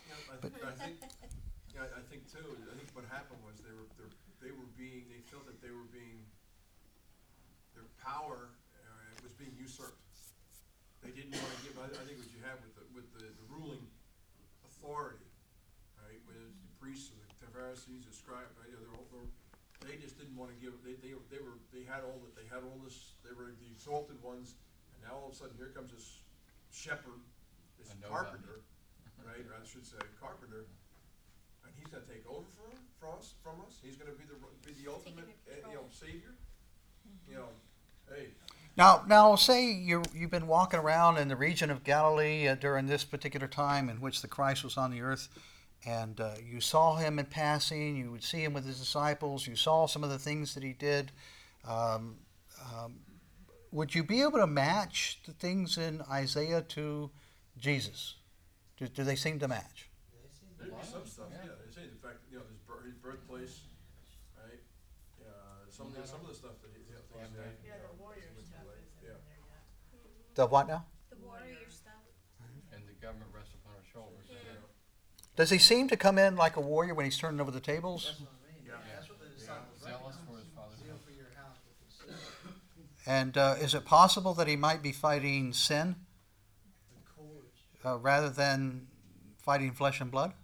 I think too. I think what happened was they felt that they were being, their power was being usurped. They didn't want to give. I think what you have with the ruling authority, right? Whether it's the priests or the Pharisees, the scribes, right? They just didn't want to give. They had all that. They had all this. They were the exalted ones, and now all of a sudden here comes this shepherd, this A nobody. carpenter, right? Or I should say carpenter. And he's going to take over from us. He's going to be the ultimate, savior. Hey. Now, say you've been walking around in the region of Galilee during this particular time in which the Christ was on the earth, and you saw him in passing. You would see him with his disciples. You saw some of the things that he did. Would you be able to match the things in Isaiah to Jesus? Do they seem to match? There'd be some stuff, yeah. They say the fact, his birthplace, right? Some of the stuff that he things that. Yeah, the warrior stuff isn't in Yeah. there yet. The what now? The warrior stuff. And the government rests upon our shoulders. Yeah. Does he seem to come in like a warrior when he's turning over the tables? That's what I mean. Yeah. That's what the disciples Zealous recognized. for his Father's Zeal house. for your house with himself. And is it possible that he might be fighting sin The courage. rather than fighting flesh and blood?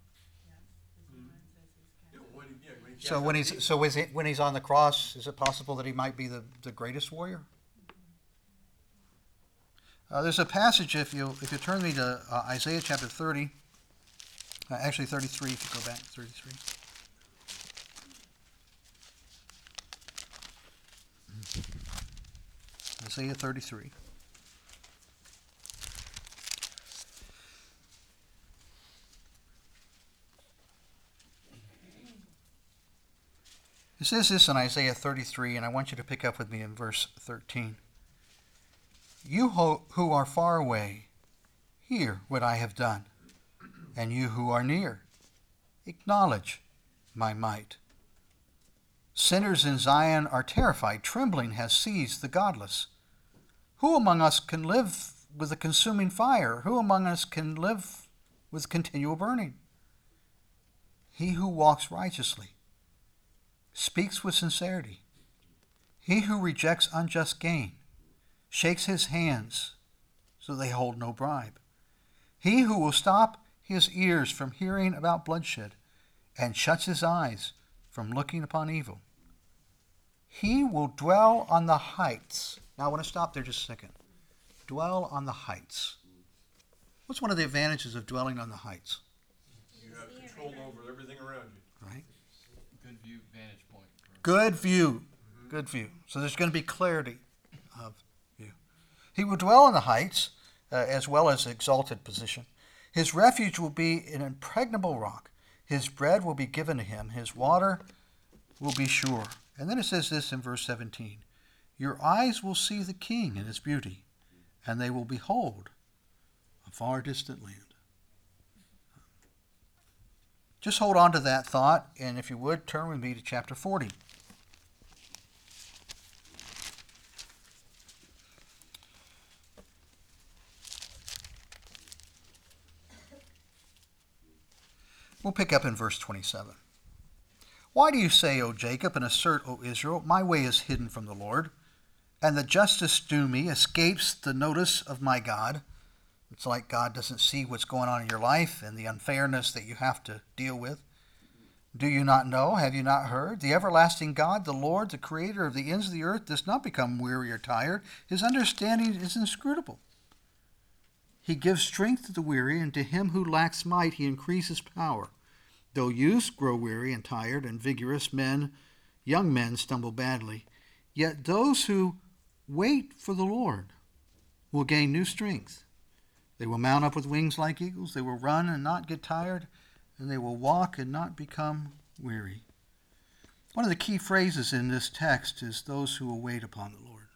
So when he's on the cross, is it possible that he might be the greatest warrior? There's a passage, if you turn me to Isaiah chapter 30, actually 33, if you go back, 33. Isaiah 33. It says this in Isaiah 33, and I want you to pick up with me in verse 13. You who are far away, hear what I have done, and you who are near, acknowledge my might. Sinners in Zion are terrified. Trembling has seized the godless. Who among us can live with a consuming fire? Who among us can live with continual burning? He who walks righteously, speaks with sincerity. He who rejects unjust gain, shakes his hands so they hold no bribe. He who will stop his ears from hearing about bloodshed and shuts his eyes from looking upon evil. He will dwell on the heights. Now I want to stop there just a second. Dwell on the heights. What's one of the advantages of dwelling on the heights? You have control over everything around you. Right? Good view, vantage point. Good view. Good view. So there's going to be clarity of view. He will dwell on the heights as well as exalted position. His refuge will be an impregnable rock. His bread will be given to him. His water will be sure. And then it says this in verse 17. Your eyes will see the King in his beauty, and they will behold a far distant land. Just hold on to that thought, and if you would, turn with me to chapter 40. We'll pick up in verse 27. Why do you say, O Jacob, and assert, O Israel, my way is hidden from the Lord, and the justice due me escapes the notice of my God? It's like God doesn't see what's going on in your life and the unfairness that you have to deal with. Do you not know? Have you not heard? The everlasting God, the Lord, the creator of the ends of the earth, does not become weary or tired. His understanding is inscrutable. He gives strength to the weary, and to him who lacks might he increases power. Though youths grow weary and tired, and vigorous men, young men stumble badly, yet those who wait for the Lord will gain new strength. They will mount up with wings like eagles. They will run and not get tired, and they will walk and not become weary. One of the key phrases in this text is those who will wait upon the Lord.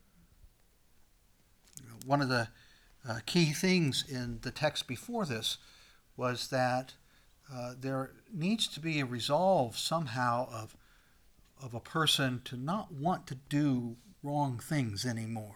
One of the key things in the text before this was that there needs to be a resolve somehow of a person to not want to do wrong things anymore.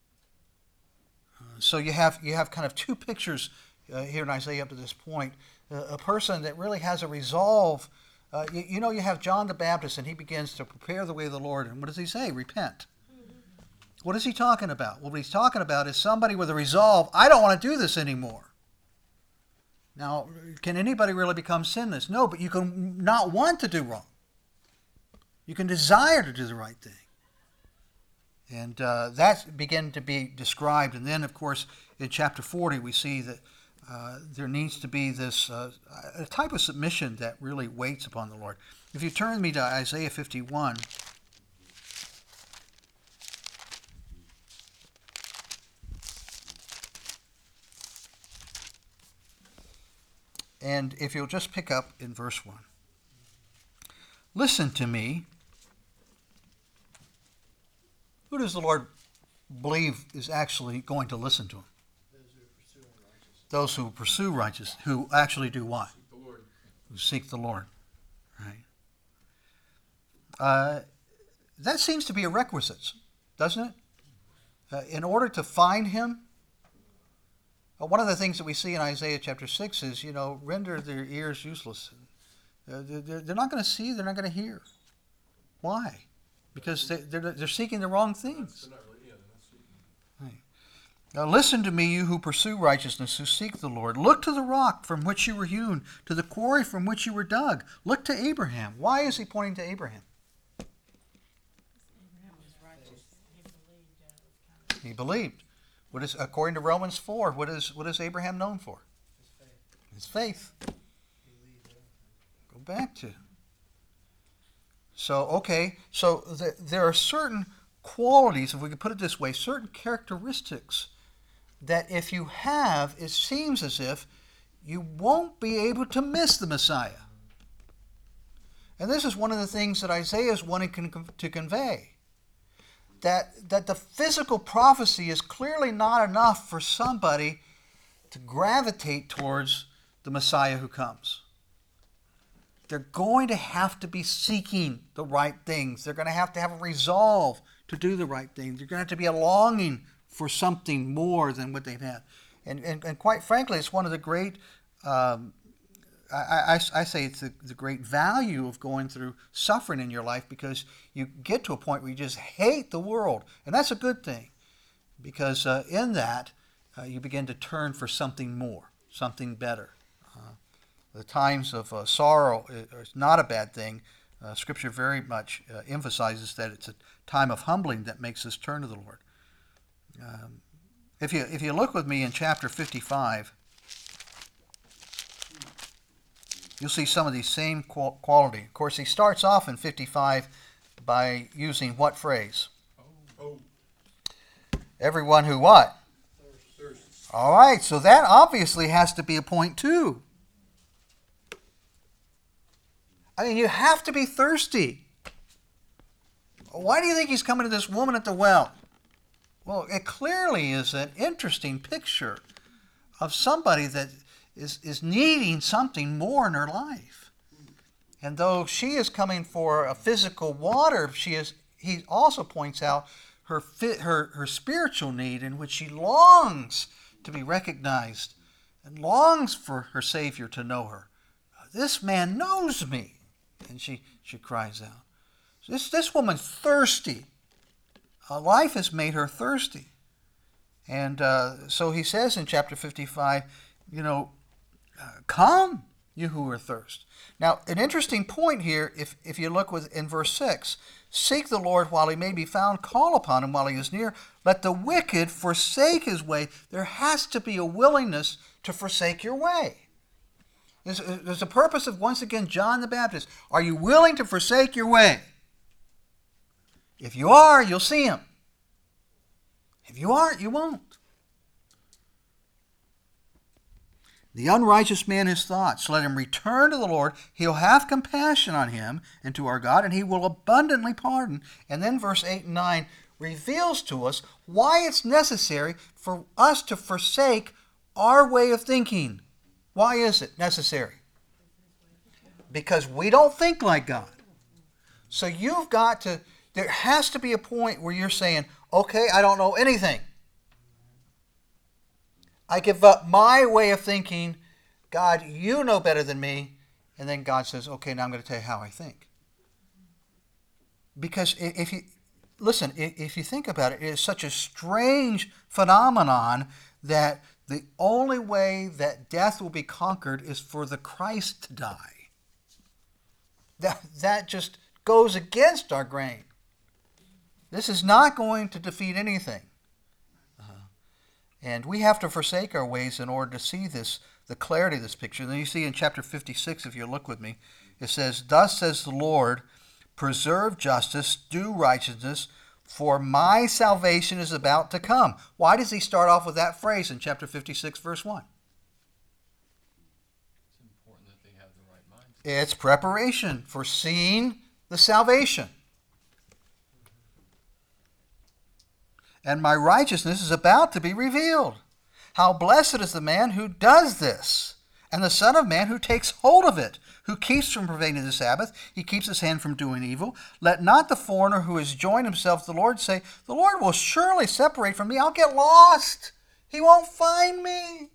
So you have kind of two pictures here in Isaiah up to this point. A person that really has a resolve. You have John the Baptist, and he begins to prepare the way of the Lord. And what does he say? Repent. What is he talking about? Well, what he's talking about is somebody with a resolve, I don't want to do this anymore. Now, can anybody really become sinless? No, but you can not want to do wrong. You can desire to do the right thing. And that's beginning to be described. And then, of course, in chapter 40, we see that there needs to be this a type of submission that really waits upon the Lord. If you turn me to Isaiah 51, and if you'll just pick up in verse 1. Listen to me. Who does the Lord believe is actually going to listen to him? Those who pursue righteousness, who actually do what? Seek the Lord. Who seek the Lord. Right? That seems to be a requisite, doesn't it? In order to find him, one of the things that we see in Isaiah chapter 6 is, render their ears useless. They're not going to see, they're not going to hear. Why? Because they're seeking the wrong things. They're not really, they're not seeking. Right. Now listen to me, you who pursue righteousness, who seek the Lord. Look to the rock from which you were hewn, to the quarry from which you were dug. Look to Abraham. Why is he pointing to Abraham? Abraham was righteous. He believed. He believed. What is, according to Romans 4, what is Abraham known for? His faith. Go back to. So there are certain qualities, if we could put it this way, certain characteristics that if you have, it seems as if you won't be able to miss the Messiah. And this is one of the things that Isaiah is wanting to convey. That the physical prophecy is clearly not enough for somebody to gravitate towards the Messiah who comes. They're going to have to be seeking the right things. They're going to have a resolve to do the right things. They're going to have to be a longing for something more than what they've had. And quite frankly, it's one of the great, I say it's the great value of going through suffering in your life, because you get to a point where you just hate the world. And that's a good thing, because in that, you begin to turn for something more, something better. The times of sorrow is not a bad thing. Scripture very much emphasizes that it's a time of humbling that makes us turn to the Lord. If you look with me in chapter 55, you'll see some of these same quality. Of course, he starts off in 55 by using what phrase? Oh, Everyone who what? thirst. All right, so that obviously has to be a point too. I mean, you have to be thirsty. Why do you think he's coming to this woman at the well? Well, it clearly is an interesting picture of somebody that is needing something more in her life. And though she is coming for a physical water, he also points out her spiritual need, in which she longs to be recognized and longs for her Savior to know her. This man knows me. And she cries out. This woman's thirsty. Life has made her thirsty. And so he says in chapter 55, come, you who are thirst. Now, an interesting point here, if you look in verse 6, seek the Lord while he may be found, call upon him while he is near. Let the wicked forsake his way. There has to be a willingness to forsake your way. There's the purpose of, once again, John the Baptist. Are you willing to forsake your way? If you are, you'll see him. If you aren't, you won't. The unrighteous man his thoughts. Let him return to the Lord. He'll have compassion on him and to our God, and he will abundantly pardon. And then verse 8 and 9 reveals to us why it's necessary for us to forsake our way of thinking. Why is it necessary? Because we don't think like God. So there has to be a point where you're saying, okay, I don't know anything. I give up my way of thinking. God, you know better than me. And then God says, okay, now I'm going to tell you how I think. Because if you think about it, it is such a strange phenomenon that the only way that death will be conquered is for the Christ to die. That just goes against our grain. This is not going to defeat anything. And we have to forsake our ways in order to see the clarity of this picture. Then you see in chapter 56, if you look with me, it says, thus says the Lord, preserve justice, do righteousness, for my salvation is about to come. Why does he start off with that phrase in chapter 56, verse 1? It's important that they have the right mind. It's preparation for seeing the salvation. And my righteousness is about to be revealed. How blessed is the man who does this, and the Son of Man who takes hold of it, who keeps from profaning the Sabbath. He keeps his hand from doing evil. Let not the foreigner who has joined himself to the Lord say, the Lord will surely separate from me. I'll get lost. He won't find me.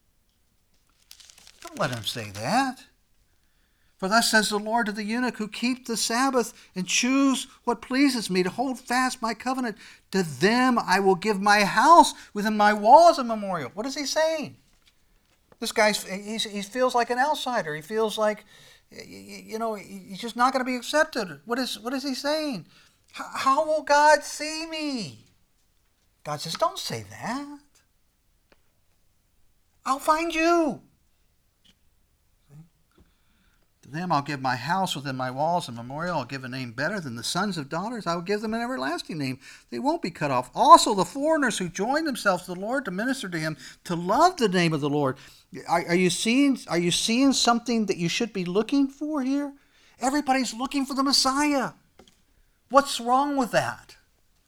Don't let him say that. For thus says the Lord to the eunuch who keep the Sabbath and choose what pleases me, to hold fast my covenant. To them I will give my house within my walls a memorial. What is he saying? This guy, he feels like an outsider. He feels like, he's just not going to be accepted. What is he saying? How will God see me? God says, don't say that. I'll find you. To them I'll give my house within my walls a memorial. I'll give a name better than the sons of daughters. I will give them an everlasting name. They won't be cut off. Also the foreigners who join themselves to the Lord to minister to him, to love the name of the Lord. Are you seeing something that you should be looking for here? Everybody's looking for the Messiah. What's wrong with that?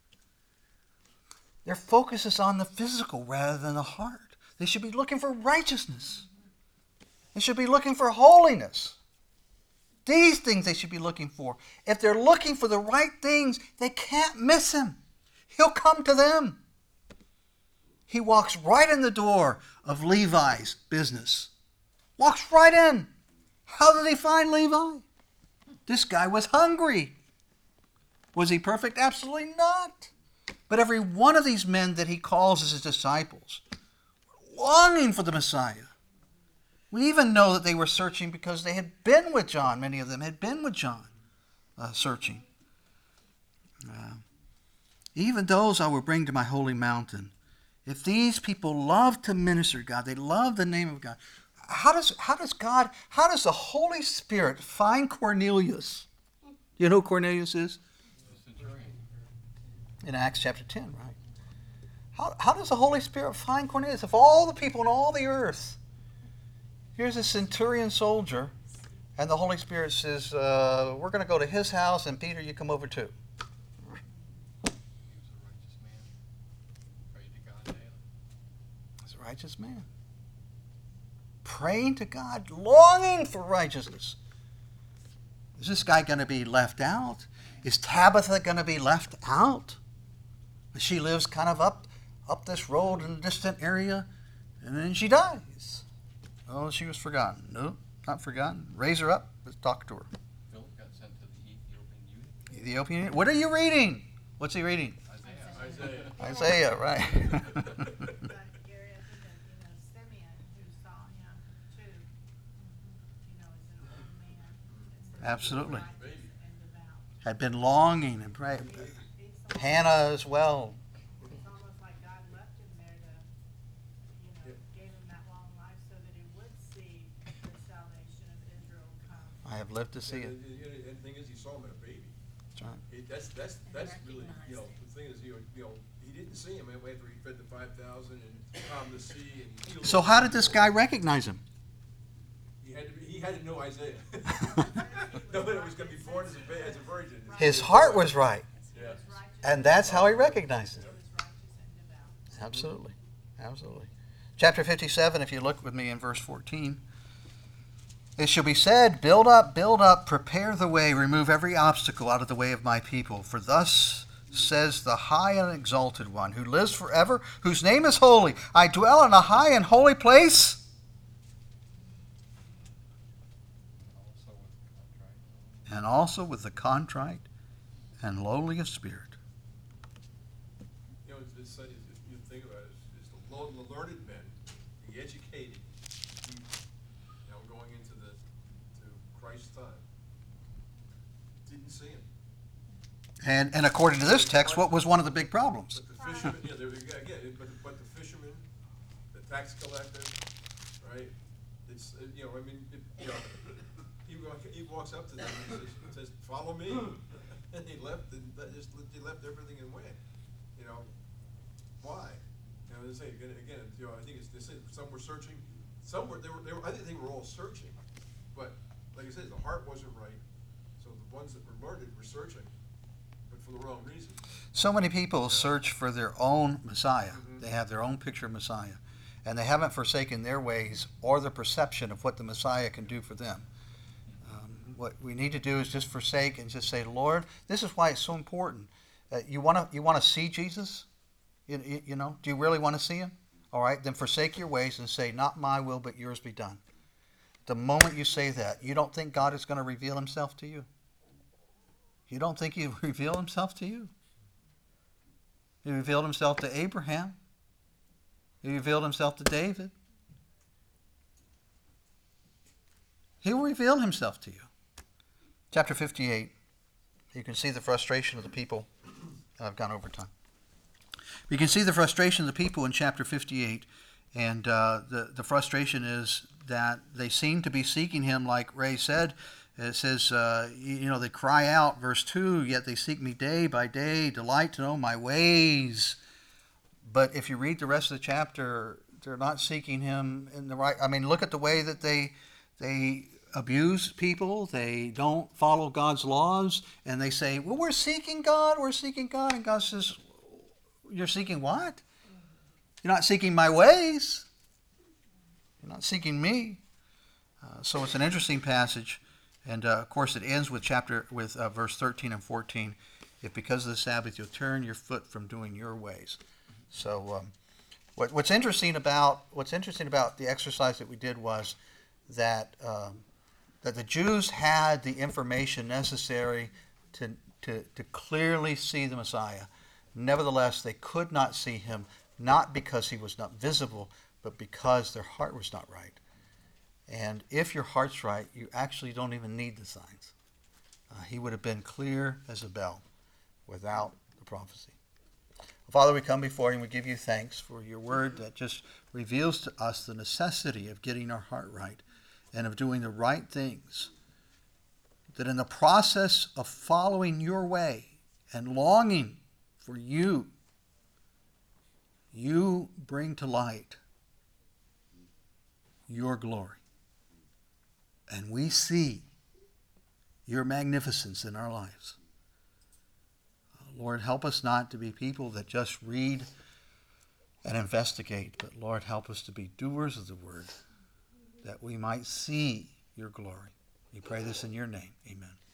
Their focus is on the physical rather than the heart. They should be looking for righteousness. They should be looking for holiness. These things they should be looking for. If they're looking for the right things, they can't miss him. He'll come to them. He walks right in the door of Levi's business. Walks right in. How did he find Levi? This guy was hungry. Was he perfect? Absolutely not. But every one of these men that he calls as his disciples, longing for the Messiah. We even know that they were searching because they had been with John. Many of them had been with John searching. Even those I will bring to my holy mountain. If these people love to minister to God, they love the name of God. How does the Holy Spirit find Cornelius? You know who Cornelius is? The centurion. In Acts chapter 10, right? How does the Holy Spirit find Cornelius? Of all the people in all the earth, here's a centurion soldier, and the Holy Spirit says, we're going to go to his house, and Peter, you come over too. He was a righteous man. Prayed to God daily. He's a righteous man. Praying to God, longing for righteousness. Is this guy going to be left out? Is Tabitha going to be left out? She lives kind of up this road in a distant area, and then she dies. Oh, she was forgotten. No, not forgotten. Raise her up. Let's talk to her. Philip got sent to the Ethiopian eunuch. Ethiopian. What are you reading? What's he reading? Isaiah. Isaiah, right. But Gary, I think that, Simeon, who saw him too, as an old man. It says he was Absolutely. righteous and devout. Had been longing and praying. It's Hannah as well. It's almost like God left him there to, gave him that long life so that he would see the salvation of Israel come. I have lived to see it. And the thing is, he saw him as a baby. That's right. That's really, the thing is, he didn't see him after he fed the 5,000 and calmed the sea and healed. So how did this guy recognize him? He had to know Isaiah. Know that it was going to be born as a virgin. His heart was right, Yeah. and that's how he recognized it. He was righteous and devout. Absolutely. Absolutely. Chapter 57, if you look with me in verse 14. It shall be said, build up, prepare the way, remove every obstacle out of the way of my people. For thus says the high and exalted one, who lives forever, whose name is holy. I dwell in a high and holy place. Also with And also with the contrite. the contrite and lowly of spirit. It's funny, if you think about it, it's the learned men, the educated people, going into to Christ's time, didn't see him. And according to this text, what was one of the big problems? But the fishermen, but the fishermen, the tax collector, right? It's, he walks up to them and says, follow me. And he left everything and went, why? They say, again, I think they say some were searching, I think they were all searching, but like I said, the heart wasn't right, so the ones that were learned were searching, but for the wrong reasons. So many people search for their own Messiah. They have their own picture of Messiah. And they haven't forsaken their ways or the perception of what the Messiah can do for them. What we need to do is just forsake and just say, Lord, this is why it's so important. You want to see Jesus? Do you really want to see him? All right, then forsake your ways and say, not my will, but yours be done. The moment you say that, you don't think God is going to reveal himself to you? You don't think he will reveal himself to you? He revealed himself to Abraham. He revealed himself to David. He will reveal himself to you. Chapter 58. You can see the frustration of the people. I've gone over time. You can see the frustration of the people in chapter 58. And the frustration is that they seem to be seeking him, like Ray said. It says, they cry out, verse 2, yet they seek me day by day, delight to know my ways. But if you read the rest of the chapter, they're not seeking him in the right. I mean, look at the way that they abuse people, they don't follow God's laws, and they say, well, we're seeking God, and God says, you're seeking what? You're not seeking my ways. You're not seeking me. So it's an interesting passage, and of course it ends with verse 13 and 14. If because of the Sabbath you'll turn your foot from doing your ways. So what's interesting about the exercise that we did was that the Jews had the information necessary to clearly see the Messiah. Nevertheless, they could not see him, not because he was not visible, but because their heart was not right. And if your heart's right, you actually don't even need the signs. He would have been clear as a bell without the prophecy. Father, we come before you and we give you thanks for your word that just reveals to us the necessity of getting our heart right and of doing the right things. That in the process of following your way and longing for you, you bring to light your glory. And we see your magnificence in our lives. Lord, help us not to be people that just read and investigate, but Lord, help us to be doers of the word, that we might see your glory. We pray this in your name. Amen.